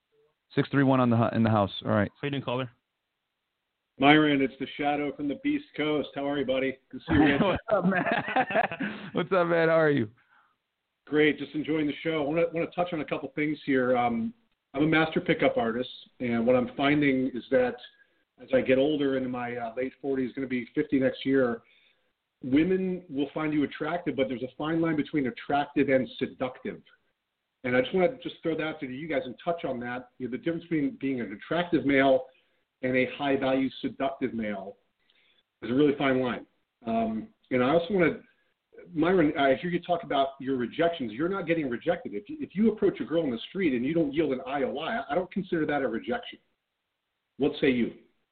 Speaker 3: 631 in the house. All right.
Speaker 4: How you doing, caller?
Speaker 2: Myron, it's the Shadow from the Beast Coast. How are you, buddy? Good to see you again.
Speaker 3: What's up, man? What's up, man? How are you?
Speaker 2: Great, just enjoying the show. I want to touch on a couple things here. I'm a master pickup artist, and what I'm finding is that as I get older, into my late 40s, going to be 50 next year, women will find you attractive, but there's a fine line between attractive and seductive. And I just want to throw that out to you guys and touch on that. The difference between being an attractive male and a high-value seductive male is a really fine line. And I also want to, Myron, I hear you talk about your rejections. You're not getting rejected. If you approach a girl in the street and you don't yield an IOI, I don't consider that a rejection. What say you?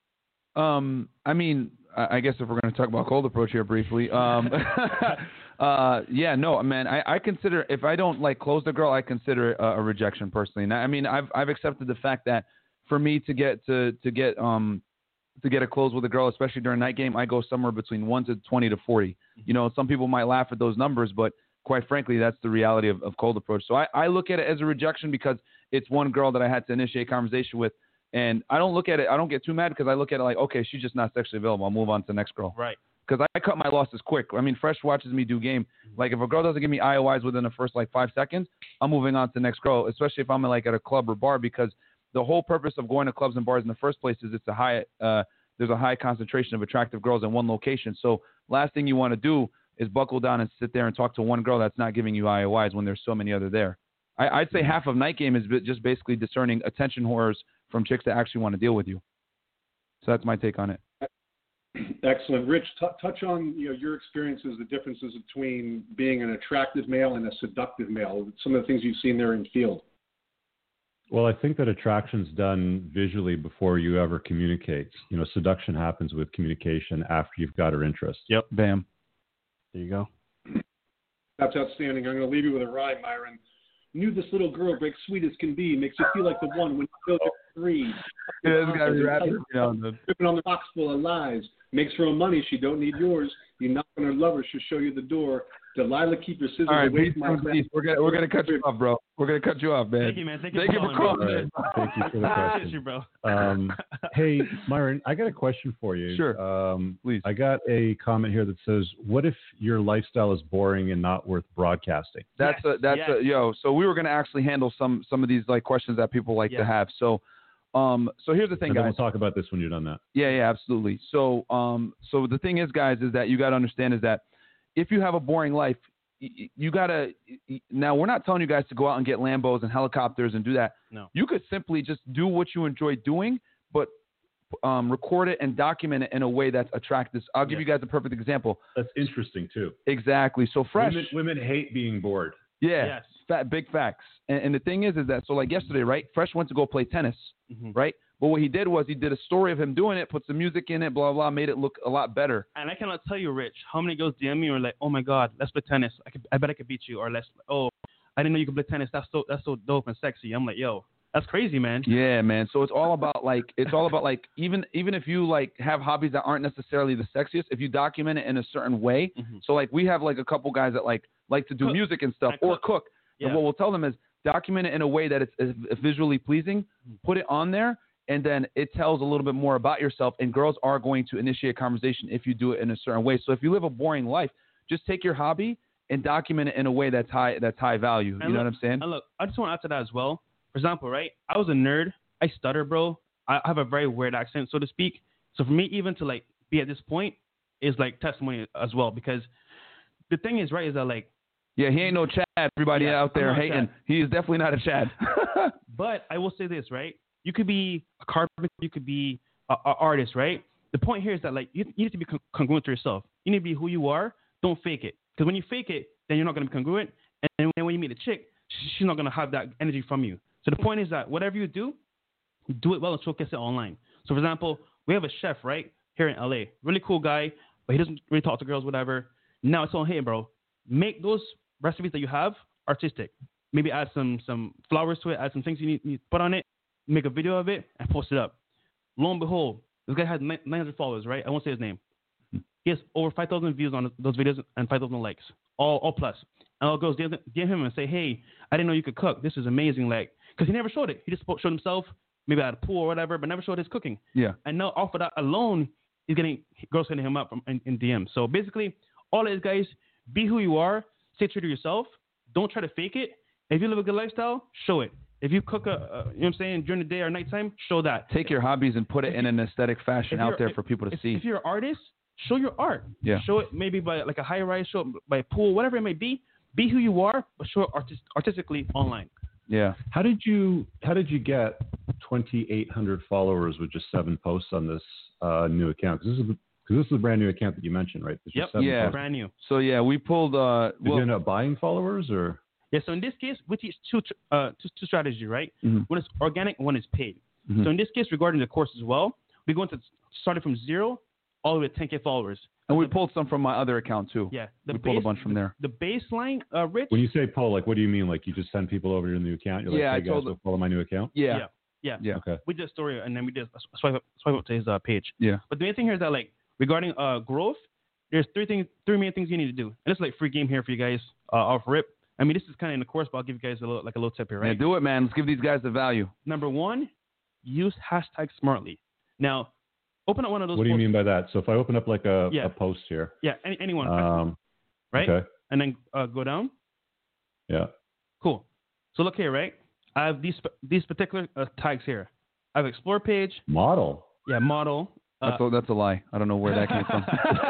Speaker 3: I mean, I guess if we're going to talk about cold approach here briefly, yeah, no, man, I consider, if I don't close the girl, I consider it a rejection personally. And I mean, I've accepted the fact that for me to get a close with a girl, especially during night game, I go somewhere between 1 to 20 to 40. You know, some people might laugh at those numbers, but quite frankly, that's the reality of cold approach. So I look at it as a rejection because it's one girl that I had to initiate conversation with. And I don't look at it, I don't get too mad because I look at it like, okay, she's just not sexually available. I'll move on to the next girl.
Speaker 4: Right.
Speaker 3: Because I cut my losses quick. I mean, Fresh watches me do game. Like, if a girl doesn't give me IOIs within the first 5 seconds, I'm moving on to the next girl, especially if I'm at a club or bar, because the whole purpose of going to clubs and bars in the first place is there's a high concentration of attractive girls in one location. So last thing you want to do is buckle down and sit there and talk to one girl that's not giving you IOIs when there's so many other there. I'd say half of night game is just basically discerning attention whores from chicks that actually want to deal with you. So that's my take on it.
Speaker 2: Excellent. Rich, touch on your experiences, the differences between being an attractive male and a seductive male, some of the things you've seen there in the field.
Speaker 1: Well, I think that attraction's done visually before you ever communicate. Seduction happens with communication after you've got her interest.
Speaker 3: Yep. Bam.
Speaker 4: There you go.
Speaker 2: That's outstanding. I'm going to leave you with a rhyme, Myron. Knew this little girl, break sweet as can be, makes you feel like the one when you feel like three.
Speaker 3: Yeah, this guy's rapping.
Speaker 2: Tripping on the box full of lies. Makes her own money, she don't need yours. You knock on her lover, she'll show you the door. Delilah, keep your scissors away from my face.
Speaker 3: We're gonna cut you off, bro. We're gonna cut you off, man.
Speaker 4: Thank you, man. Thank you
Speaker 3: for calling.
Speaker 1: Right. Thank you for the question.
Speaker 4: Bro.
Speaker 1: Hey, Myron, I got a question for you.
Speaker 3: Sure. Please.
Speaker 1: I got a comment here that says, "What if your lifestyle is boring and not worth broadcasting?"
Speaker 3: So we were gonna actually handle some of these questions that people like to have. So here's the thing,
Speaker 1: and then
Speaker 3: guys.
Speaker 1: We'll talk about this when you're done that.
Speaker 3: Yeah, absolutely. So the thing is, guys, is that you got to understand is that if you have a boring life, you got to – now, we're not telling you guys to go out and get Lambos and helicopters and do that.
Speaker 4: No.
Speaker 3: You could simply just do what you enjoy doing, but record it and document it in a way that's attractive. I'll give you guys a perfect example.
Speaker 1: That's interesting, too.
Speaker 3: Exactly. So Fresh –
Speaker 1: Women hate being bored.
Speaker 3: Yeah. Yes. Big facts. And the thing is that, so yesterday, right, Fresh went to go play tennis, right? But what he did was he did a story of him doing it, put some music in it, blah, blah, made it look a lot better.
Speaker 4: And I cannot tell you, Rich, how many girls DM me or like, oh my God, let's play tennis. I bet I could beat you. Or I didn't know you could play tennis. That's so dope and sexy. I'm like, yo, That's crazy, man.
Speaker 3: Yeah, man. So it's all about like even if you like have hobbies that aren't necessarily the sexiest, if you document it in a certain way.
Speaker 4: Mm-hmm.
Speaker 3: So like we have like a couple guys that like to do music and stuff or cook.
Speaker 4: Yeah.
Speaker 3: And what we'll tell them is document it in a way that it's visually pleasing, put it on there, and then it tells a little bit more about yourself. And girls are going to initiate conversation if you do it in a certain way. So if you live a boring life, just take your hobby and document it in a way that's high value. You know what I'm saying?
Speaker 4: And look, I just want to add to that as well. For example, right? I was a nerd. I stutter, bro. I have a very weird accent, so to speak. So for me, even to like be at this point is like testimony as well. Because the thing is, right, is that like,
Speaker 3: yeah, he ain't no Chad. Everybody out there hating. He is definitely not a Chad.
Speaker 4: But I will say this, right? You could be a carpenter. You could be an artist, right? The point here is that like you need to be congruent to yourself. You need to be who you are. Don't fake it. Because when you fake it, then you're not going to be congruent. And then when you meet a chick, she's not going to have that energy from you. So the point is that whatever you do it well and showcase it online. So for example, we have a chef, right, here in LA. Really cool guy, but he doesn't really talk to girls, whatever. Now it's on, hey, bro, make those recipes that you have artistic. Maybe add some flowers to it, add some things you need to put on it, make a video of it, and post it up. Lo and behold, this guy has 900 followers, right? I won't say his name. He has over 5,000 views on those videos and 5,000 likes, all plus. And all girls DM him and say, hey, I didn't know you could cook. This is amazing. Like, because he never showed it. He just showed himself, maybe at a pool or whatever, but never showed his cooking. Yeah. And now off of that alone, he's getting girls hitting him up in DM. So basically, all it is, guys, be who you are. Stay true to yourself. Don't try to fake it. If you live a good lifestyle, show it. If you cook, you know what I'm saying, during the day or nighttime, show that.
Speaker 3: Take your hobbies and put it in an aesthetic fashion out there for people to see.
Speaker 4: If you're an artist, show your art. Yeah. Show it maybe by like a high rise, show it by a pool, whatever it may be. Be who you are, but show it artistically online.
Speaker 3: Yeah.
Speaker 1: How did you get 2,800 followers with just 7 posts on this new account? Because this is a brand new account that you mentioned, right?
Speaker 4: Yep. Yeah. Brand new.
Speaker 3: So yeah, we pulled.
Speaker 1: Did you end up buying followers or?
Speaker 4: Yeah. So in this case, we teach two strategies, right?
Speaker 3: Mm-hmm.
Speaker 4: One is organic, one is paid.
Speaker 3: Mm-hmm.
Speaker 4: So in this case, regarding the course as well, we're going to start it from 0 all the way to 10K followers.
Speaker 3: And we pulled some from my other account too.
Speaker 4: Yeah.
Speaker 3: We pulled a bunch from there.
Speaker 4: The baseline, Rich.
Speaker 1: When you say pull, like, what do you mean? Like, you just send people over to your new account? You're like, hey, guys, go follow my new account?
Speaker 4: Yeah.
Speaker 1: Okay.
Speaker 4: We did a story and then we did swipe up to his page.
Speaker 3: Yeah.
Speaker 4: But the main thing here is that, like, regarding growth, there's three main things you need to do. And it's like free game here for you guys off rip. I mean, this is kind of in the course, but I'll give you guys a little tip here, right?
Speaker 3: Yeah, do it, man. Let's give these guys the value.
Speaker 4: Number 1, use hashtag smartly. Now, open up one of those.
Speaker 1: What do you mean by that? So if I open up like a post here.
Speaker 4: Yeah, anyone. Right?
Speaker 1: Okay.
Speaker 4: And then go down.
Speaker 1: Yeah.
Speaker 4: Cool. So look here, right? I have these particular tags here. I have explore page.
Speaker 1: Model.
Speaker 4: Yeah, model.
Speaker 3: That's a lie. I don't know where that came from.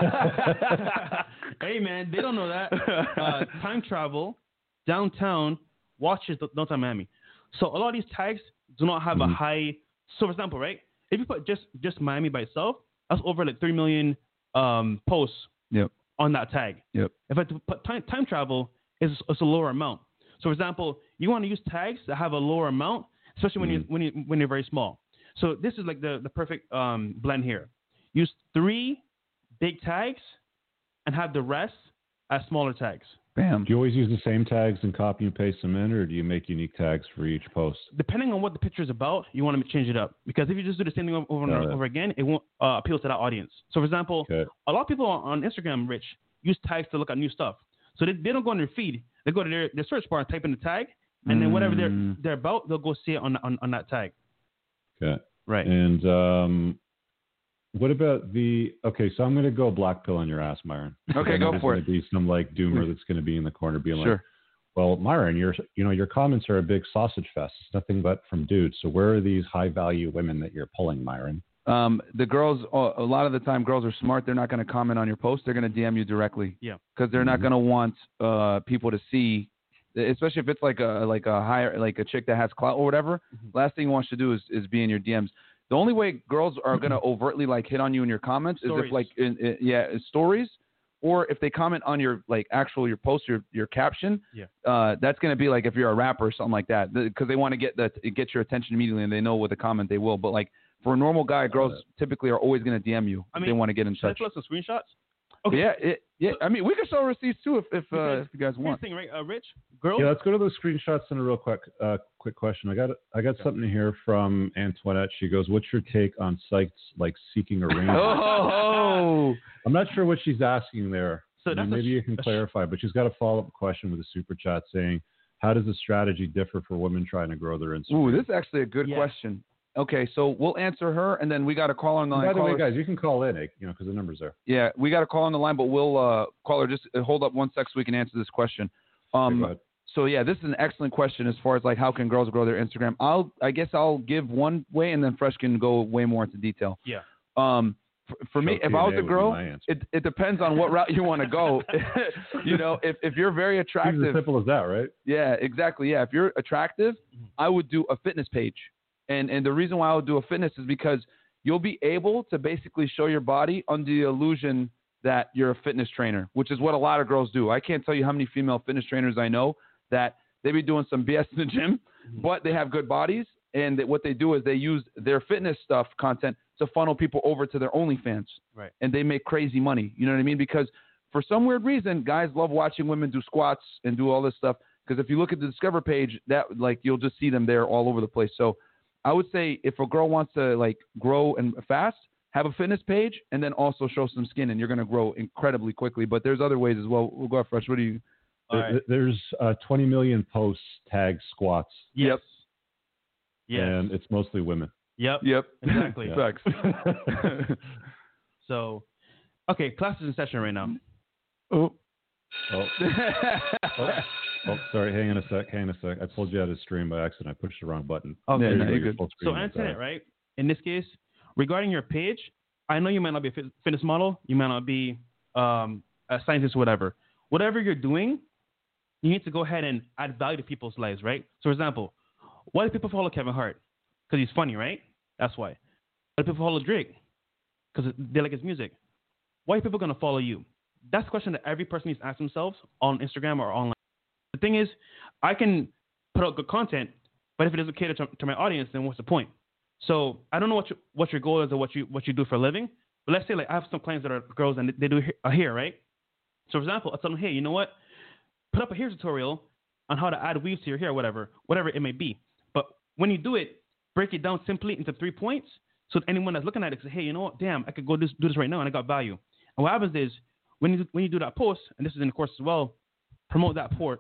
Speaker 4: Hey, man, they don't know that. Time travel, downtown, watches downtown Miami. So a lot of these tags do not have a high. So for example, right? If you put just Miami by itself, that's over like 3 million posts on that tag.
Speaker 3: Yep.
Speaker 4: If I put time travel, it's a lower amount. So for example, you want to use tags that have a lower amount, especially when you're very small. So this is like the perfect blend here. Use 3 big tags and have the rest as smaller tags.
Speaker 3: Bam.
Speaker 1: Do you always use the same tags and copy and paste them in, or do you make unique tags for each post?
Speaker 4: Depending on what the picture is about, you want to change it up. Because if you just do the same thing over and over again, it won't appeal to that audience. So, for example, a lot of people on Instagram, Rich, use tags to look at new stuff. So they don't go on their feed. They go to their search bar and type in the tag, and then whatever they're about, they'll go see it on that tag.
Speaker 1: Okay.
Speaker 4: Right.
Speaker 1: And what about so I'm going to go black pill on your ass, Myron.
Speaker 3: Okay, go for it.
Speaker 1: There's going to be some like doomer that's going to be in the corner being like,
Speaker 3: sure.
Speaker 1: Well, Myron, your comments are a big sausage fest. It's nothing but from dudes. So where are these high value women that you're pulling, Myron?
Speaker 3: The girls, a lot of the time, girls are smart. They're not going to comment on your post. They're going to DM you directly.
Speaker 4: Yeah.
Speaker 3: Because they're not going to want people to see, especially if it's like a chick that has clout or whatever. Last thing you want to do is be in your DMs. The only way girls are going to overtly like hit on you in your comments
Speaker 4: stories.
Speaker 3: is if like stories, or if they comment on your like your post, your caption.
Speaker 4: Yeah.
Speaker 3: That's going to be like if you're a rapper or something like that, because they want to get your attention immediately, and they know with a comment they will. But like for a normal guy, girls typically are always going to DM you if they want to get in touch.
Speaker 4: Should I pull up some screenshots? Okay.
Speaker 3: Yeah. I mean, we can show receipts too if you guys want.
Speaker 4: Thing, right? Rich, girls.
Speaker 1: Yeah, let's go to those screenshots in a real quick question. I got something here from Antoinette. She goes, "What's your take on sites like Seeking Arrangement?"
Speaker 3: Oh,
Speaker 1: I'm not sure what she's asking there.
Speaker 4: So
Speaker 1: maybe you can clarify, but she's got a follow-up question with a super chat saying, "How does the strategy differ for women trying to grow their Instagram?"
Speaker 3: Ooh, this is actually a good question. Okay, so we'll answer her, and then we got a call on the line.
Speaker 1: By the way, guys, you can call in, because the number's there.
Speaker 3: Yeah, we got a call on the line, but we'll call her. Just hold up 1 sec so we can answer this question. So yeah, this is an excellent question as far as like how can girls grow their Instagram. I guess I'll give one way, and then Fresh can go way more into detail.
Speaker 4: Yeah.
Speaker 3: For me, if I was a girl, it depends on what route you want to go. If you're very attractive,
Speaker 1: it's as simple as that, right?
Speaker 3: Yeah, exactly. Yeah, if you're attractive, I would do a fitness page. And the reason why I would do a fitness is because you'll be able to basically show your body under the illusion that you're a fitness trainer, which is what a lot of girls do. I can't tell you how many female fitness trainers I know that they be doing some BS in the gym, but they have good bodies. And what they do is they use their fitness stuff content to funnel people over to their OnlyFans.
Speaker 4: Right.
Speaker 3: And they make crazy money. You know what I mean? Because for some weird reason, guys love watching women do squats and do all this stuff. Because if you look at the Discover page, you'll just see them there all over the place. So I would say if a girl wants to grow and fast, have a fitness page and then also show some skin, and you're going to grow incredibly quickly. But there's other ways as well. We'll go ahead, Fresh. What do you?
Speaker 1: There's 20 million posts tagged squats.
Speaker 3: Yep.
Speaker 1: And it's mostly women.
Speaker 4: Yep. Exactly.
Speaker 3: Facts.
Speaker 4: So, okay, class is in session right now.
Speaker 1: Oh, sorry. Hang on a sec. I pulled you out of the stream by accident. I pushed the wrong button.
Speaker 4: Okay.
Speaker 3: Yeah, you're good.
Speaker 4: So, Antoinette, right? In this case, regarding your page, I know you might not be a fitness model. You might not be a scientist or whatever. Whatever you're doing, you need to go ahead and add value to people's lives, right? So, for example, why do people follow Kevin Hart? Because he's funny, right? That's why. Why do people follow Drake? Because they like his music. Why are people going to follow you? That's the question that every person needs to ask themselves on Instagram or online. The thing is, I can put out good content, but if it doesn't cater to my audience, then what's the point? So I don't know what your goal is or what you do for a living. But let's say I have some clients that are girls and they do hair, right? So for example, I tell them, hey, you know what? Put up a hair tutorial on how to add weaves to your hair, whatever it may be. But when you do it, break it down simply into 3 points so that anyone that's looking at it can say, hey, you know what? Damn, I could do this right now and I got value. And what happens is when you do that post, and this is in the course as well, promote that promote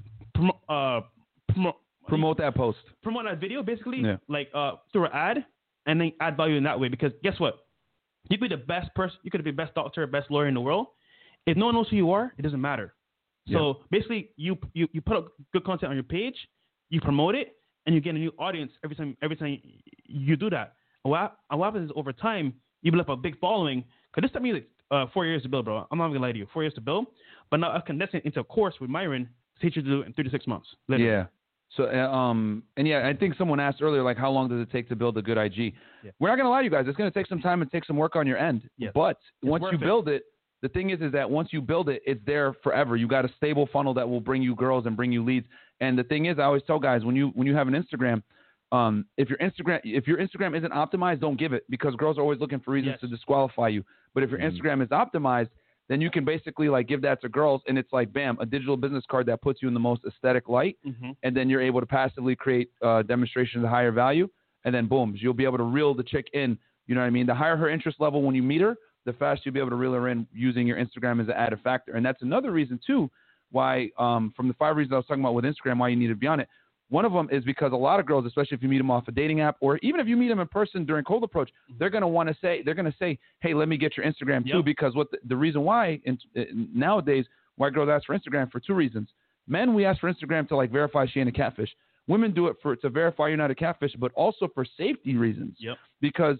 Speaker 3: that post.
Speaker 4: Promote that video basically, through an ad, and then add value in that way. Because guess what? You could be the best person, you could be the best doctor, best lawyer in the world. If no one knows who you are, it doesn't matter. So basically, you put up good content on your page, you promote it, and you get a new audience every time you do that. And what happens is over time, you build up a big following. Because this took me 4 years to build, bro. I'm not gonna lie to you, 4 years to build. But now I've condensed it into a course with Myron to teach you to do it in 3 to 6 months. Literally.
Speaker 3: Yeah. So, I think someone asked earlier, how long does it take to build a good IG? Yeah. We're not going to lie to you guys. It's going to take some time and take some work on your end.
Speaker 4: Yes.
Speaker 3: But once you build it, the thing is that once you build it, it's there forever. You got a stable funnel that will bring you girls and bring you leads. And the thing is, I always tell guys, when you have an Instagram, if your Instagram isn't optimized, don't give it, because girls are always looking for reasons to disqualify you. But if your Instagram is optimized, then you can basically give that to girls, and it's bam, a digital business card that puts you in the most aesthetic light, and then you're able to passively create demonstrations of higher value, and then boom, you'll be able to reel the chick in. You know what I mean? The higher her interest level when you meet her, the faster you'll be able to reel her in using your Instagram as an added factor. And that's another reason too why, from the 5 reasons I was talking about with Instagram, why you need to be on it. One of them is because a lot of girls, especially if you meet them off a dating app, or even if you meet them in person during cold approach, they're going to say, hey, let me get your Instagram too, because the reason why nowadays why girls ask for Instagram for 2 reasons. Men, we ask for Instagram to verify she ain't a catfish. Women do it to verify you're not a catfish, but also for safety reasons.
Speaker 4: Yep.
Speaker 3: Because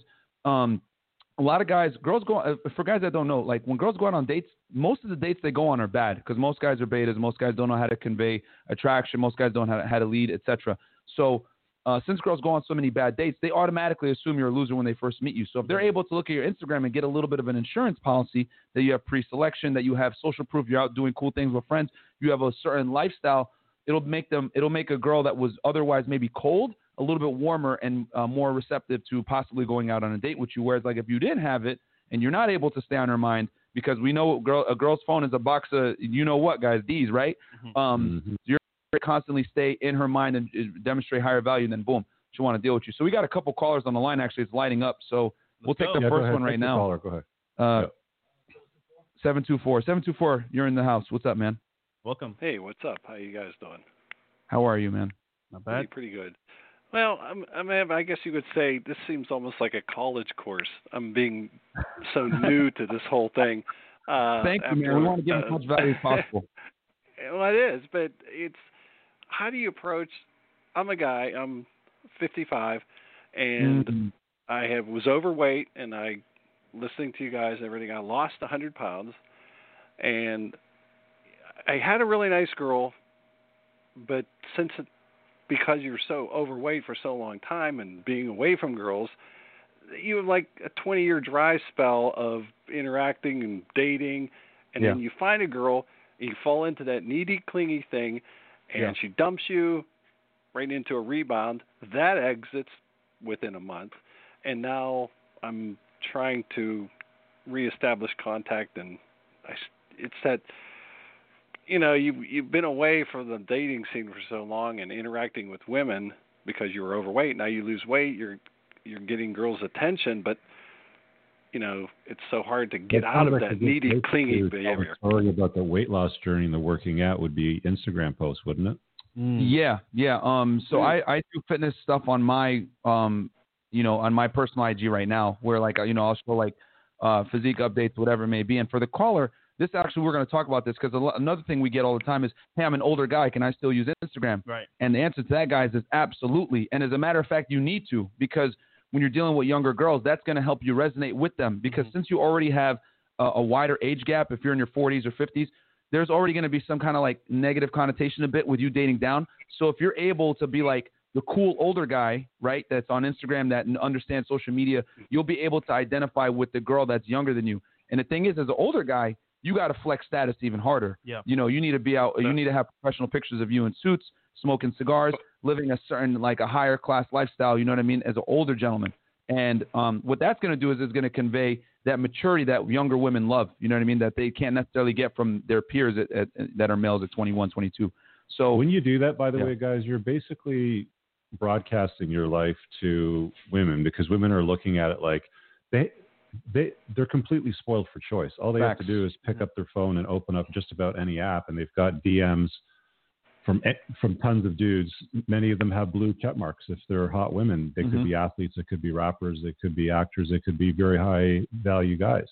Speaker 3: a lot of girls go, for guys that don't know, when girls go out on dates, most of the dates they go on are bad, because most guys are betas, most guys don't know how to convey attraction, most guys don't know how to lead, etc. So since girls go on so many bad dates, they automatically assume you're a loser when they first meet you. So if they're able to look at your Instagram and get a little bit of an insurance policy that you have pre-selection, that you have social proof, you're out doing cool things with friends, you have a certain lifestyle, it'll make a girl that was otherwise maybe cold a little bit warmer and more receptive to possibly going out on a date with you. Whereas if you didn't have it and you're not able to stay on her mind, because we know a girl's phone is a box of, you know what, guys, these, right? You're constantly stay in her mind and demonstrate higher value, and then boom, she'll want to deal with you. So we got a couple callers on the line. Actually, it's lighting up. So we'll take the first one right now.
Speaker 1: Caller. Go ahead.
Speaker 3: 724, you're in the house. What's up, man?
Speaker 4: Welcome.
Speaker 5: Hey, what's up? How you guys doing?
Speaker 3: How are you, man?
Speaker 4: Not bad.
Speaker 5: Pretty good. Well, I guess you could say this seems almost like a college course. I'm being so new to this whole thing.
Speaker 3: Thank you, man. We want to give as much value as possible.
Speaker 5: Well, it is, but it's how do you approach? I'm a guy. I'm 55, and I was overweight, and listening to you guys and everything, I lost 100 pounds, and I had a really nice girl, but because you're so overweight for so long time and being away from girls, you have like a 20-year dry spell of interacting and dating, and then you find a girl, and you fall into that needy, clingy thing, and she dumps you right into a rebound. That exits within a month, and now I'm trying to reestablish contact, and it's that, you know, you've been away from the dating scene for so long and interacting with women because you were overweight. Now you lose weight, you're getting girls' attention, but you know it's so hard to get out of that needy, clingy behavior.
Speaker 1: The story about the weight loss journey and the working out would be Instagram posts, wouldn't it?
Speaker 3: Yeah. So I do fitness stuff on my on my personal IG right now, where like I'll show like physique updates, whatever it may be. And for the caller, this actually, we're going to talk about this because another thing we get all the time is, hey, I'm an older guy. Can I still use Instagram?
Speaker 4: Right.
Speaker 3: And the answer to that, guys, is absolutely. And as a matter of fact, you need to, because when you're dealing with younger girls, that's going to help you resonate with them. Because since you already have a wider age gap, if you're in your 40s or 50s, there's already going to be some kind of like negative connotation a bit with you dating down. So if you're able to be like the cool older guy, right, that's on Instagram, that understands social media, you'll be able to identify with the girl that's younger than you. And the thing is, as an older guy, you got to flex status even harder.
Speaker 4: Yeah.
Speaker 3: You need to be out. You need to have professional pictures of you in suits, smoking cigars, living a certain, like a higher class lifestyle. You know what I mean? As an older gentleman. And what that's going to do is it's going to convey that maturity that younger women love. You know what I mean? That they can't necessarily get from their peers that are males at 21, 22. So
Speaker 1: when you do that, by the way, guys, you're basically broadcasting your life to women, because women are looking at it like they're completely spoiled for choice. All they have to do is pick up their phone and open up just about any app, and they've got DMs from tons of dudes. Many of them have blue check marks. If they're hot women, they could be athletes, they could be rappers, they could be actors, they could be very high value guys.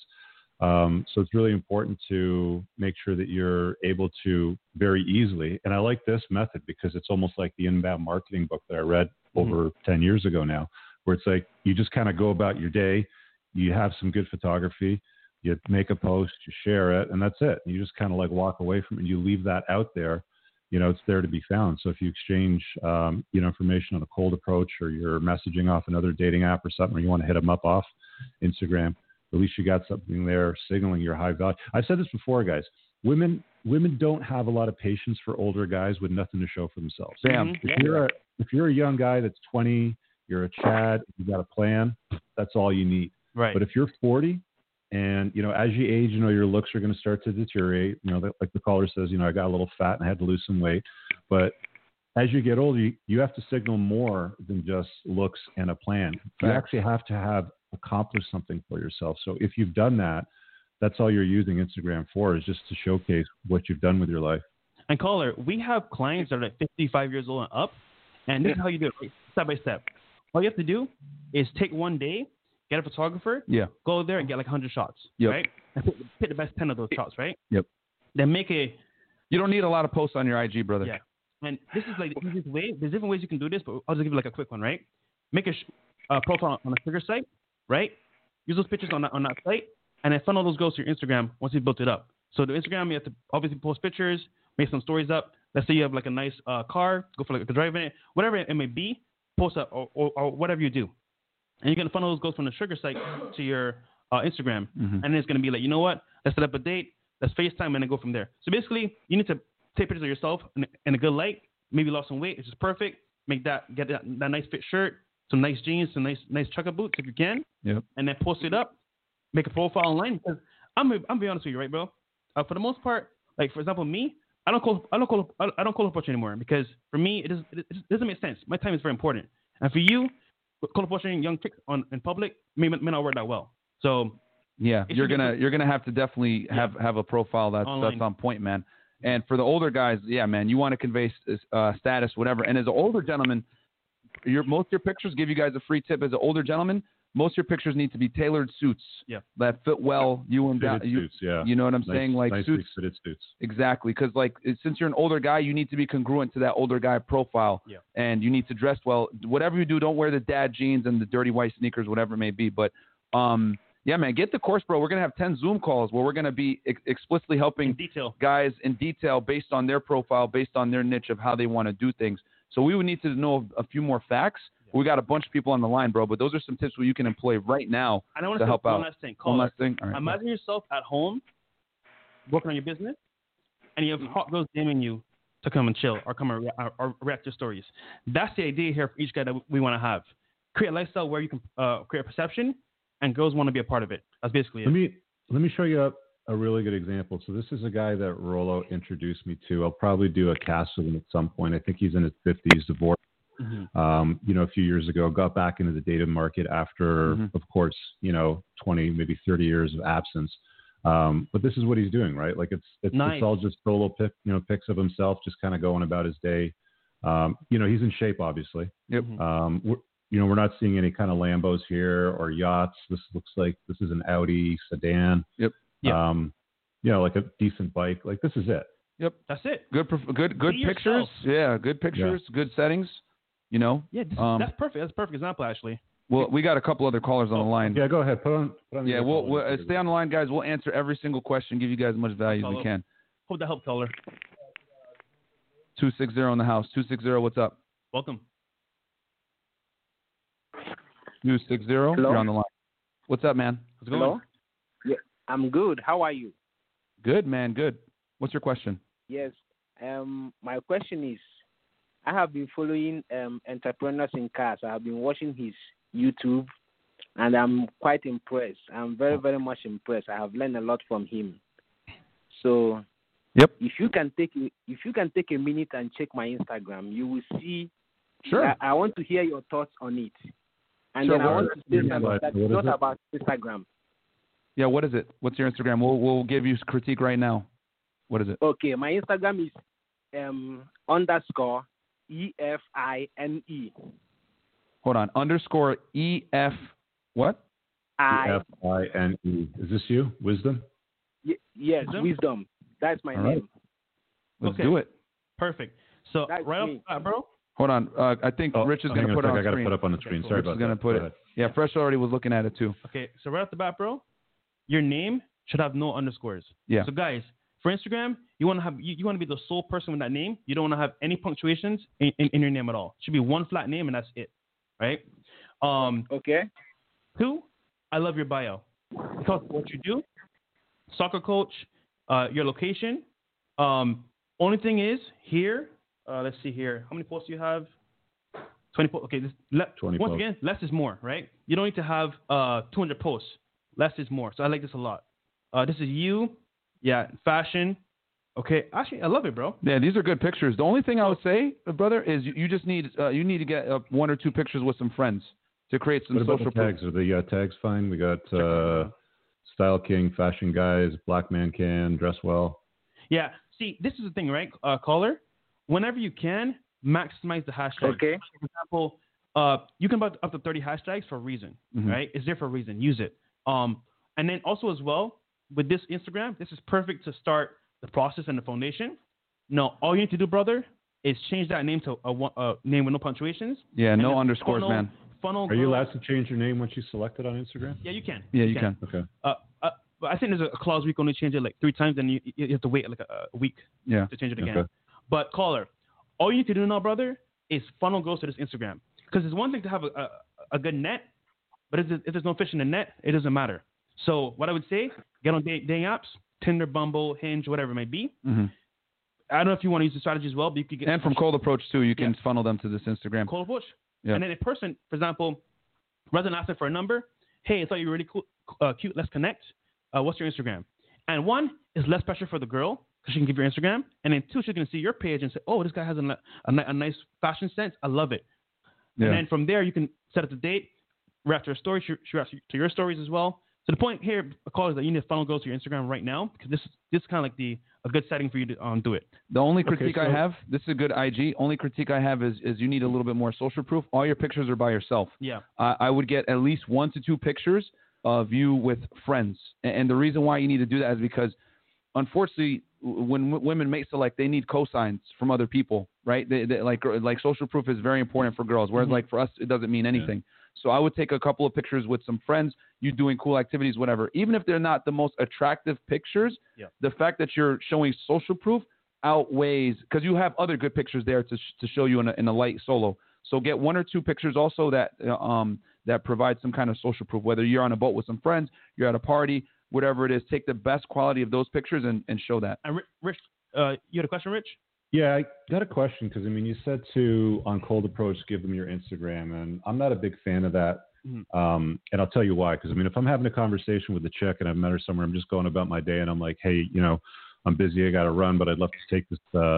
Speaker 1: So it's really important to make sure that you're able to very easily. And I like this method because it's almost like the inbound marketing book that I read over 10 years ago now, where it's like you just kind of go about your day. You have some good photography, you make a post, you share it, and that's it. You just kind of like walk away from it, and you leave that out there. It's there to be found. So if you exchange, information on a cold approach, or you're messaging off another dating app or something, or you want to hit them up off Instagram, at least you got something there signaling your high value. I've said this before, guys. Women don't have a lot of patience for older guys with nothing to show for themselves. If you're a young guy that's 20, you're a Chad, you got a plan, that's all you need.
Speaker 4: Right.
Speaker 1: But if you're 40 and, as you age, your looks are going to start to deteriorate. Like the caller says, I got a little fat and I had to lose some weight. But as you get older, you have to signal more than just looks and a plan. You actually have to have accomplished something for yourself. So if you've done that, that's all you're using Instagram for, is just to showcase what you've done with your life.
Speaker 4: And caller, we have clients that are like 55 years old and up, and this is how you do it, right? Step by step. All you have to do is take one day, get a photographer, go there and get like 100 shots, right? And pick the best 10 of those shots, right?
Speaker 3: Yep.
Speaker 4: Then
Speaker 3: you don't need a lot of posts on your IG, brother.
Speaker 4: Yeah. And this is like the easiest way. There's different ways you can do this, but I'll just give you like a quick one, right? Make a profile on a Figure site, right? Use those pictures on that site, and then funnel those girls to your Instagram once you've built it up. So the Instagram, you have to obviously post pictures, make some stories up. Let's say you have like a nice car, go for like a drive in it, whatever it may be, post up or whatever you do. And you're going to funnel those girls from the Sugar site to your Instagram. And then it's going to be like, you know what? Let's set up a date. Let's FaceTime and then go from there. So basically, you need to take pictures of yourself in a good light. Maybe lost some weight. It's just perfect. Get that nice fit shirt, some nice jeans, some nice chukka boots if you can.
Speaker 3: Yep.
Speaker 4: And then post it up. Make a profile online, because I'm be honest with you, right, bro? For the most part, like for example, me, I don't call approach anymore because for me it doesn't make sense. My time is very important, and for you, call approaching young chicks in public may not work that well. So
Speaker 3: yeah, you're gonna have to definitely have a profile that's on point, man. And for the older guys, yeah, man, you want to convey status, whatever. And as an older gentleman, most of your pictures, give you guys a free tip. As an older gentleman, most of your pictures need to be tailored suits that fit well. You and
Speaker 1: suits,
Speaker 3: you know what I'm saying? Like
Speaker 1: nicely fitted suits.
Speaker 3: Exactly, because like since you're an older guy, you need to be congruent to that older guy profile, and you need to dress well. Whatever you do, don't wear the dad jeans and the dirty white sneakers, whatever it may be. But yeah, man, get the course, bro. We're going to have 10 Zoom calls where we're going to be explicitly helping guys in detail based on their profile, based on their niche of how they want to do things. So we would need to know a few more facts. Yeah. We got a bunch of people on the line, bro, but those are some tips where you can employ right now to help out.
Speaker 4: One last thing. All right, imagine yourself at home working on your business, and you have hot girls DMing you to come and chill or come and react to stories. That's the idea here for each guy that we want to have. Create a lifestyle where you can create a perception, and girls want to be a part of it. That's basically it.
Speaker 1: Let me show you a really good example. So this is a guy that Rollo introduced me to. I'll probably do a cast with him at some point. I think he's in his 50s, divorced. Mm-hmm. A few years ago, got back into the dating market after, of course, 20, maybe 30 years of absence. But this is what he's doing, right? Like it's nice. It's all just solo pics of himself, just kind of going about his day. He's in shape, obviously.
Speaker 3: Yep.
Speaker 1: We're not seeing any kind of Lambos here or yachts. This looks like this is an Audi sedan.
Speaker 3: Yep.
Speaker 1: Like a decent bike. Like this is it.
Speaker 3: Yep.
Speaker 4: That's it.
Speaker 3: Good pictures. Yeah. Good pictures. Yeah. Good settings.
Speaker 4: Yeah. That's perfect. That's a perfect example, actually.
Speaker 3: Well, we got a couple other callers on the line.
Speaker 1: Yeah, go ahead. Put on
Speaker 3: yeah, we'll stay on the line, guys. We'll answer every single question, give you guys as much value as we can.
Speaker 4: Hope that helped, caller.
Speaker 3: 260 on the house. 260, what's up?
Speaker 4: Welcome.
Speaker 3: 260, you're on the line. What's up, man?
Speaker 4: How's it going?
Speaker 6: Hello? Yeah, I'm good. How are you?
Speaker 3: Good, man. Good. What's your question?
Speaker 6: Yes. My question is, I have been following entrepreneurs in cars. I have been watching his YouTube, and I'm quite impressed. I'm very, very much impressed. I have learned a lot from him. So, if you can take a minute and check my Instagram, you will see.
Speaker 3: Sure.
Speaker 6: I want to hear your thoughts on it. And then I want to say something that's not about Instagram.
Speaker 3: Yeah, what is it? What's your Instagram? We'll give you critique right now. What is it?
Speaker 6: Okay, my Instagram is _ EFINE.
Speaker 3: Hold on. _ EF what?
Speaker 1: EFINE. Is this you? Wisdom?
Speaker 6: Yes, Wisdom. That's my name.
Speaker 3: Let's do it.
Speaker 4: Perfect. So
Speaker 6: that's
Speaker 4: right off the bat, bro.
Speaker 3: Hold on. I think Rich is going to put it on the screen.
Speaker 1: I got to put up on the screen. Sorry
Speaker 3: Rich
Speaker 1: about
Speaker 3: is going to put it. Yeah, Fresh already was looking at it too.
Speaker 4: Okay, so right off the bat, bro, your name should have no underscores.
Speaker 3: Yeah.
Speaker 4: So guys, for Instagram, you want to be the sole person with that name. You don't want to have any punctuations in your name at all. It should be one flat name and that's it, right?
Speaker 6: Okay.
Speaker 4: 2, I love your bio. Because what you do, soccer coach, your location. Only thing is here. Let's see here. How many posts do you have? 20 posts. Okay.
Speaker 1: 20
Speaker 4: once
Speaker 1: posts.
Speaker 4: again, less is more, right? You don't need to have 200 posts. Less is more. So I like this a lot. This is you. Yeah. Fashion. Okay. Actually, I love it, bro.
Speaker 3: Yeah. These are good pictures. The only thing I would say, brother, is you just need to get 1 or 2 pictures with some friends to create some social
Speaker 1: tags. Are the tags fine? We got Style King, Fashion Guys, Black Man Can, Dress Well.
Speaker 4: Yeah. See, this is the thing, right, caller? Whenever you can, maximize the hashtags.
Speaker 6: Okay.
Speaker 4: For example, you can put up to 30 hashtags for a reason, right? It's there for a reason. Use it. And then also as well, with this Instagram, this is perfect to start the process and the foundation. No, all you need to do, brother, is change that name to a name with no punctuations.
Speaker 3: Yeah, no underscores, man.
Speaker 1: Are you allowed to change your name once you select it on Instagram?
Speaker 4: Yeah, you can.
Speaker 3: Yeah, you can.
Speaker 1: Okay.
Speaker 4: But I think there's a clause where you can only change it like 3 times, and you have to wait like a week to change it again. Okay. But caller, all you need to do now, brother, is funnel girls to this Instagram. Because it's one thing to have a good net, but if there's no fish in the net, it doesn't matter. So what I would say, get on dating apps, Tinder, Bumble, Hinge, whatever it may be.
Speaker 3: Mm-hmm.
Speaker 4: I don't know if you want to use the strategy as well, but you could get...
Speaker 3: And from Cold Approach, too, you can funnel them to this Instagram.
Speaker 4: Cold Approach.
Speaker 3: Yeah.
Speaker 4: And then a person, for example, rather than asking for a number, hey, I thought you were really cool, cute, let's connect. what's your Instagram? And one is less pressure for the girl because she can give your Instagram, and then two, she's gonna see your page and say, oh, this guy has a nice fashion sense. I love it. Yeah. And then from there, you can set up the date. Right after a story, she reacts to your stories as well. So the point here, Call, is that you need to funnel girls to your Instagram right now because this is kind of like a good setting for you to do it.
Speaker 3: The only critique I have, this is a good IG. Only critique I have is you need a little bit more social proof. All your pictures are by yourself.
Speaker 4: Yeah.
Speaker 3: I would get at least 1 to 2 pictures of you with friends, and the reason why you need to do that is because, unfortunately, when women mate select, they need cosigns from other people, right? They like social proof is very important for girls, whereas like for us, it doesn't mean anything. Yeah. So I would take a couple of pictures with some friends, you doing cool activities, whatever. Even if they're not the most attractive pictures, the fact that you're showing social proof outweighs, because you have other good pictures there to show you in a light solo. So get 1 or 2 pictures also that provide some kind of social proof, whether you're on a boat with some friends, you're at a party, whatever it is. Take the best quality of those pictures and show that.
Speaker 4: And Rich, you had a question, Rich?
Speaker 1: Yeah, I got a question because, you said on Cold Approach, give them your Instagram, and I'm not a big fan of that. Mm-hmm. And I'll tell you why. Because, if I'm having a conversation with a chick and I've met her somewhere, I'm just going about my day and I'm like, hey, I'm busy, I got to run, but I'd love to take this,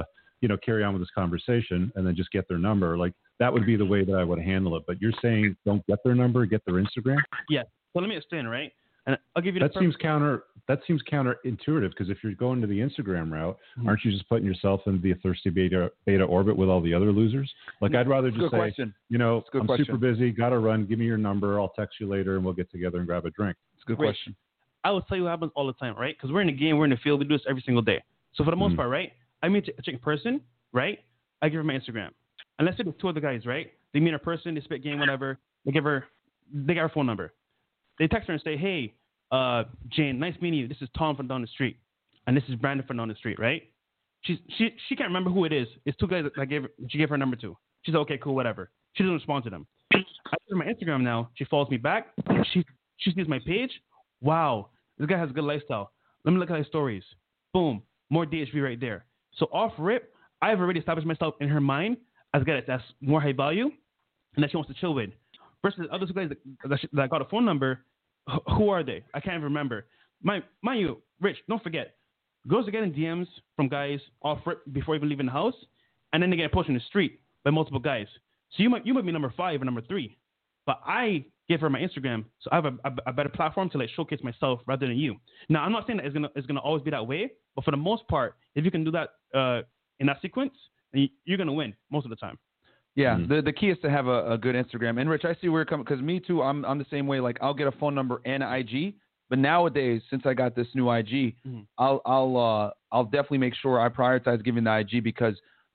Speaker 1: carry on with this conversation and then just get their number. Like, that would be the way that I would handle it. But you're saying don't get their number, get their Instagram?
Speaker 4: Yeah. So let me explain, right? And I'll give you
Speaker 1: that seems counterintuitive because if you're going to the Instagram route, aren't you just putting yourself into the thirsty beta orbit with all the other losers? Like, I'd rather just say,
Speaker 3: question.
Speaker 1: I'm super busy, gotta run, give me your number, I'll text you later, and we'll get together and grab a drink.
Speaker 3: It's a good question.
Speaker 4: I will tell you what happens all the time, right? Because we're in the game, we're in the field, we do this every single day. So for the most part, right, I meet a chick in person, right? I give her my Instagram. And let's say there's 2 other guys, right? They meet a person, they spit game, whatever. They got her phone number. They text her and say, hey, Jane, nice meeting you. This is Tom from down the street, and this is Brandon from down the street, right? She can't remember who it is. It's 2 guys that she gave her number to. She's like, okay, cool, whatever. She doesn't respond to them. I give her my Instagram now. She follows me back. She sees my page. Wow, this guy has a good lifestyle. Let me look at his stories. Boom, more DHV right there. So off rip, I've already established myself in her mind as a guy that's more high value and that she wants to chill with. Versus the other 2 guys that got a phone number. Who are they? I can't even remember. Mind you, Rich, don't forget, girls are getting DMs from guys off rip before even leaving the house, and then they get approached in the street by multiple guys. So you might be number 5 or number 3, but I give her my Instagram, so I have a better platform to showcase myself rather than you. Now, I'm not saying that it's gonna always be that way, but for the most part, if you can do that in that sequence, you're gonna win most of the time.
Speaker 3: Yeah, the key is to have a good Instagram. And Rich, I see where you're coming, because me too. I'm the same way. Like, I'll get a phone number and an IG, but nowadays, since I got this new IG, I'll definitely make sure I prioritize giving the IG because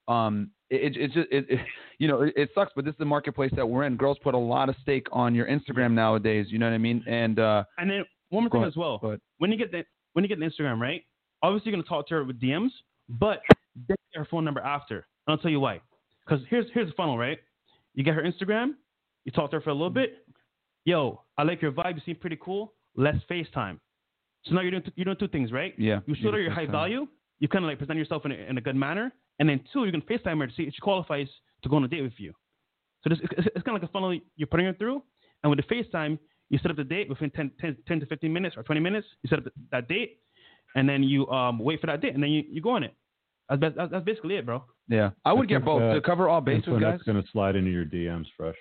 Speaker 3: it sucks, but this is the marketplace that we're in. Girls put a lot of stake on your Instagram nowadays. You know what I mean? And
Speaker 4: then one more thing as well. When you get the Instagram, right? Obviously, you're gonna talk to her with DMs, but get her phone number after. And I'll tell you why. Because here's the funnel, right? You get her Instagram, you talk to her for a little bit. Yo, I like your vibe. You seem pretty cool. Let's FaceTime. So now you're doing 2 things, right? Yeah. You show her your high value. You kind of present yourself in a good manner. And then 2, you're going to FaceTime her to see if she qualifies to go on a date with you. So it's kind of like a funnel you're putting her through. And with the FaceTime, you set up the date within 10 to 15 minutes or 20 minutes. You set up that date, and then you wait for that date, and then you go on it. That's basically it, bro.
Speaker 3: Yeah, I would get both to cover all bases, guys.
Speaker 1: That's going to slide into your DMs, Fresh.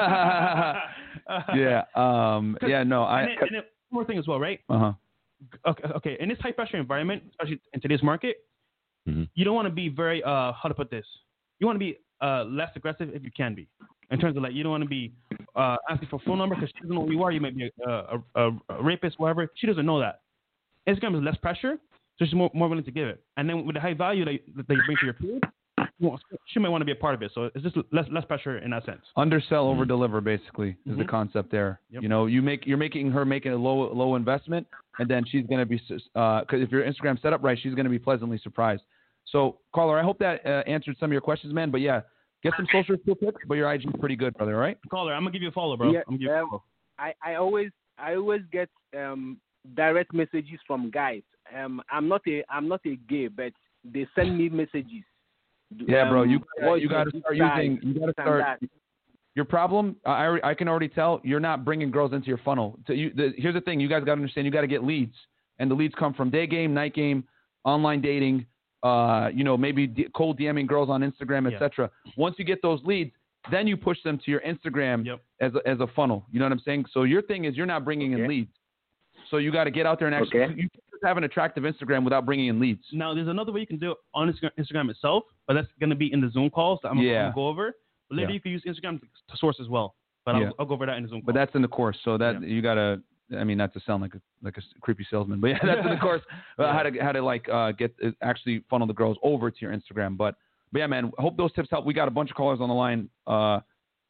Speaker 3: Yeah. And then one
Speaker 4: more thing as well, right? Okay. In this high pressure environment, especially in today's market, you don't want to be very how to put this. You want to be less aggressive if you can be. In terms of you don't want to be asking for a phone number because she doesn't know who you are. You might be a rapist, whatever. She doesn't know that. Instagram is less pressure, so she's more willing to give it. And then with the high value that you bring to your page, she might want to be a part of it. So it's just less pressure in that sense.
Speaker 3: Undersell, over deliver, basically is the concept there. Yep. You're making her make a low investment, and then she's going to be because if your Instagram set up right, she's going to be pleasantly surprised. So caller, I hope that answered some of your questions, man. But yeah, get some social pics, but your IG is pretty good, brother. All right?
Speaker 4: Caller, I'm gonna give you a follow, bro.
Speaker 6: Yeah, I'm gonna give you a follow. I always get direct messages from guys. I'm not a gay, but they send me messages.
Speaker 3: Yeah, bro, you got to start using. You got to start. Your problem, I can already tell, you're not bringing girls into your funnel. Here's the thing: you guys got to understand. You got to get leads. and the leads come from day game, night game, online dating, maybe cold DMing girls on Instagram, etc. Once you get those leads, then you push them to your Instagram as a funnel. You know what I'm saying? So your thing is you're not bringing in leads. So you got to get out there and actually you have an attractive Instagram without bringing in leads.
Speaker 4: Now, there's another way you can do it on Instagram itself, but that's going to be in the Zoom calls that I'm going to go over. But later you can use Instagram to source as well. But I'll go over that in the Zoom call.
Speaker 3: But that's in the course. So that you got to, I mean, not to sound like a creepy salesman, but that's in the course how to get actually funnel the girls over to your Instagram. But yeah, man, hope those tips help. We got a bunch of callers on the line. All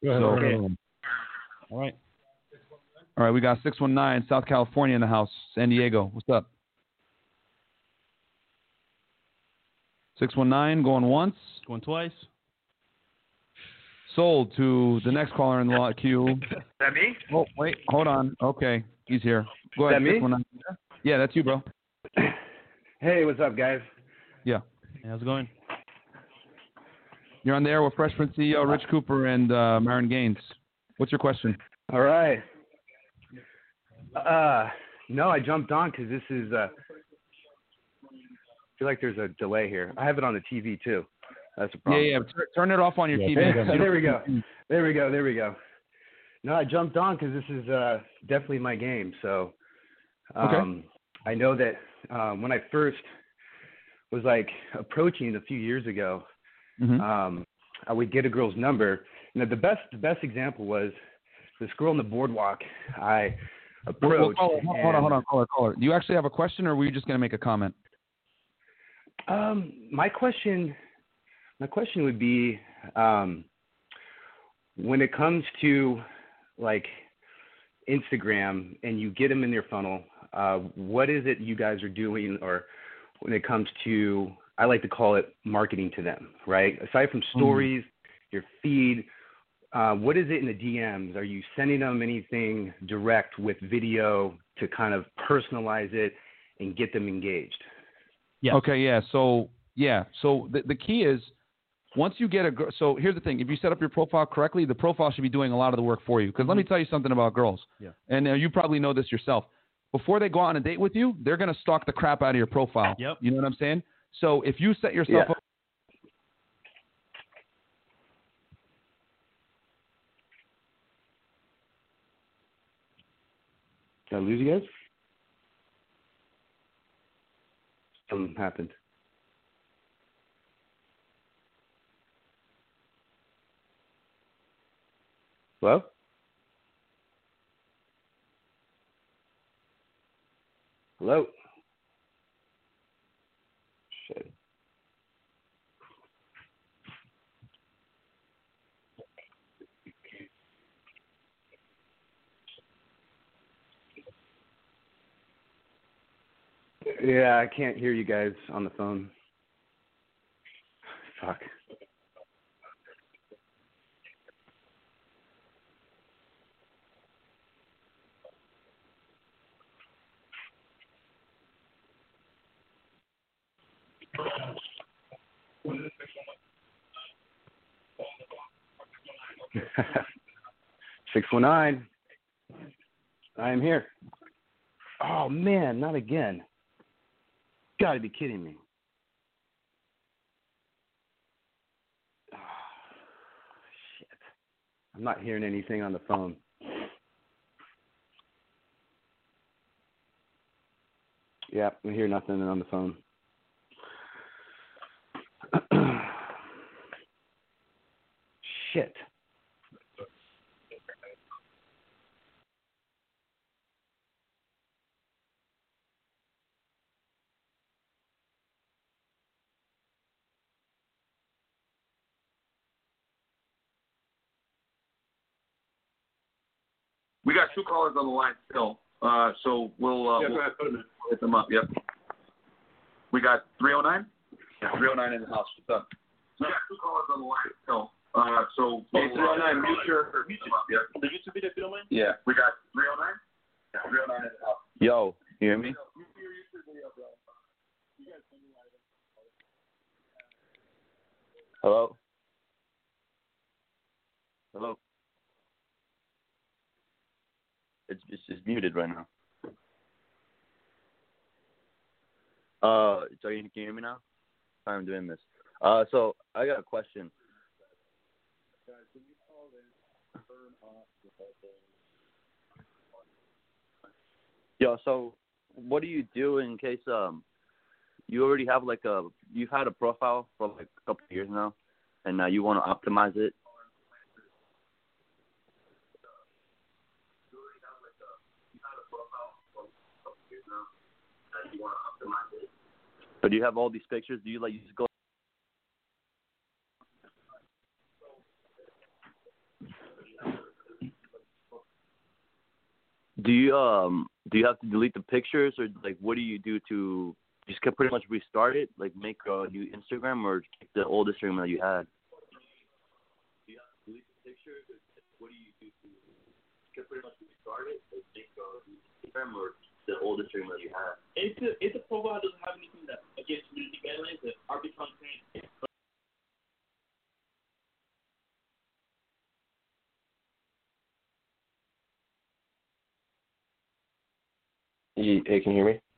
Speaker 3: right. All right, we got 619, South California in the house. San Diego, what's up? 619, going once.
Speaker 4: Going twice.
Speaker 3: Sold to the next caller in the queue.
Speaker 7: Is that me?
Speaker 3: Oh, wait, hold on. Okay, he's here. Go ahead.
Speaker 7: Is that me?
Speaker 3: Yeah, that's you, bro.
Speaker 7: Hey, what's up, guys?
Speaker 3: Yeah.
Speaker 4: Hey, how's it going?
Speaker 3: You're on the air with Fresh Prince CEO Rich Cooper and Marin Gaines. What's your question?
Speaker 7: All right. No, I jumped on because this is. I feel like there's a delay here. I have it on the TV too. That's a problem.
Speaker 3: Yeah. Turn it off on your TV.
Speaker 7: There we go. No, I jumped on because this is definitely my game. So I know that when I first was approaching a few years ago, I would get a girl's number. The best example was this girl on the boardwalk. I approached.
Speaker 3: Hold on, caller. Do you actually have a question, or were you just going to make a comment?
Speaker 7: My question would be, when it comes to Instagram and you get them in your funnel, what is it you guys are doing, or when it comes to, I like to call it marketing to them, right? Aside from stories, your feed, what is it in the DMs? Are you sending them anything direct with video to kind of personalize it and get them engaged?
Speaker 4: Yeah.
Speaker 3: Okay. Yeah. So the key is, once you get so here's the thing. If you set up your profile correctly, the profile should be doing a lot of the work for you. Because let me tell you something about girls. Yeah. And you probably know this yourself. Before they go on a date with you, they're going to stalk the crap out of your profile.
Speaker 4: Yep.
Speaker 3: You know what I'm saying? So if you set yourself up.
Speaker 7: Did I lose you guys? Something happened. Hello? Hello? Shit. Yeah, I can't hear you guys on the phone. Fuck. Six 619. I am here. Oh man, not again. Gotta be kidding me. Oh, shit. I'm not hearing anything on the phone. Yeah, I hear nothing on the phone. Shit.
Speaker 8: We got two callers on the line still, so we'll hit them up. Yep. We got 309. Yeah, 309 in the house. What's up? We got two callers on the line still, so we'll 309. Mute them up. Yep. The YouTube video, if you don't mind. Yeah. We got 309. Yeah, 309 in the house.
Speaker 9: Yo, you hear me? Hello? Hello? It's muted right now. So you can hear me now? Sorry, I'm doing this. So I got a question. Yo, so what do you do in case you already have you've had a profile for like a couple of years now, and now you want to optimize it? But do you have all these pictures? Do you just go? Do you have to delete the pictures, or what do you do to just pretty much restart it, make a new Instagram, or keep the old Instagram that you had? Do you have to delete the pictures, or what do you do to pretty much restart it, make a new Instagram, or the old Instagram that you had?
Speaker 10: If the profile doesn't have anything that against community guidelines, that RP content.
Speaker 11: Hey, can you hear me?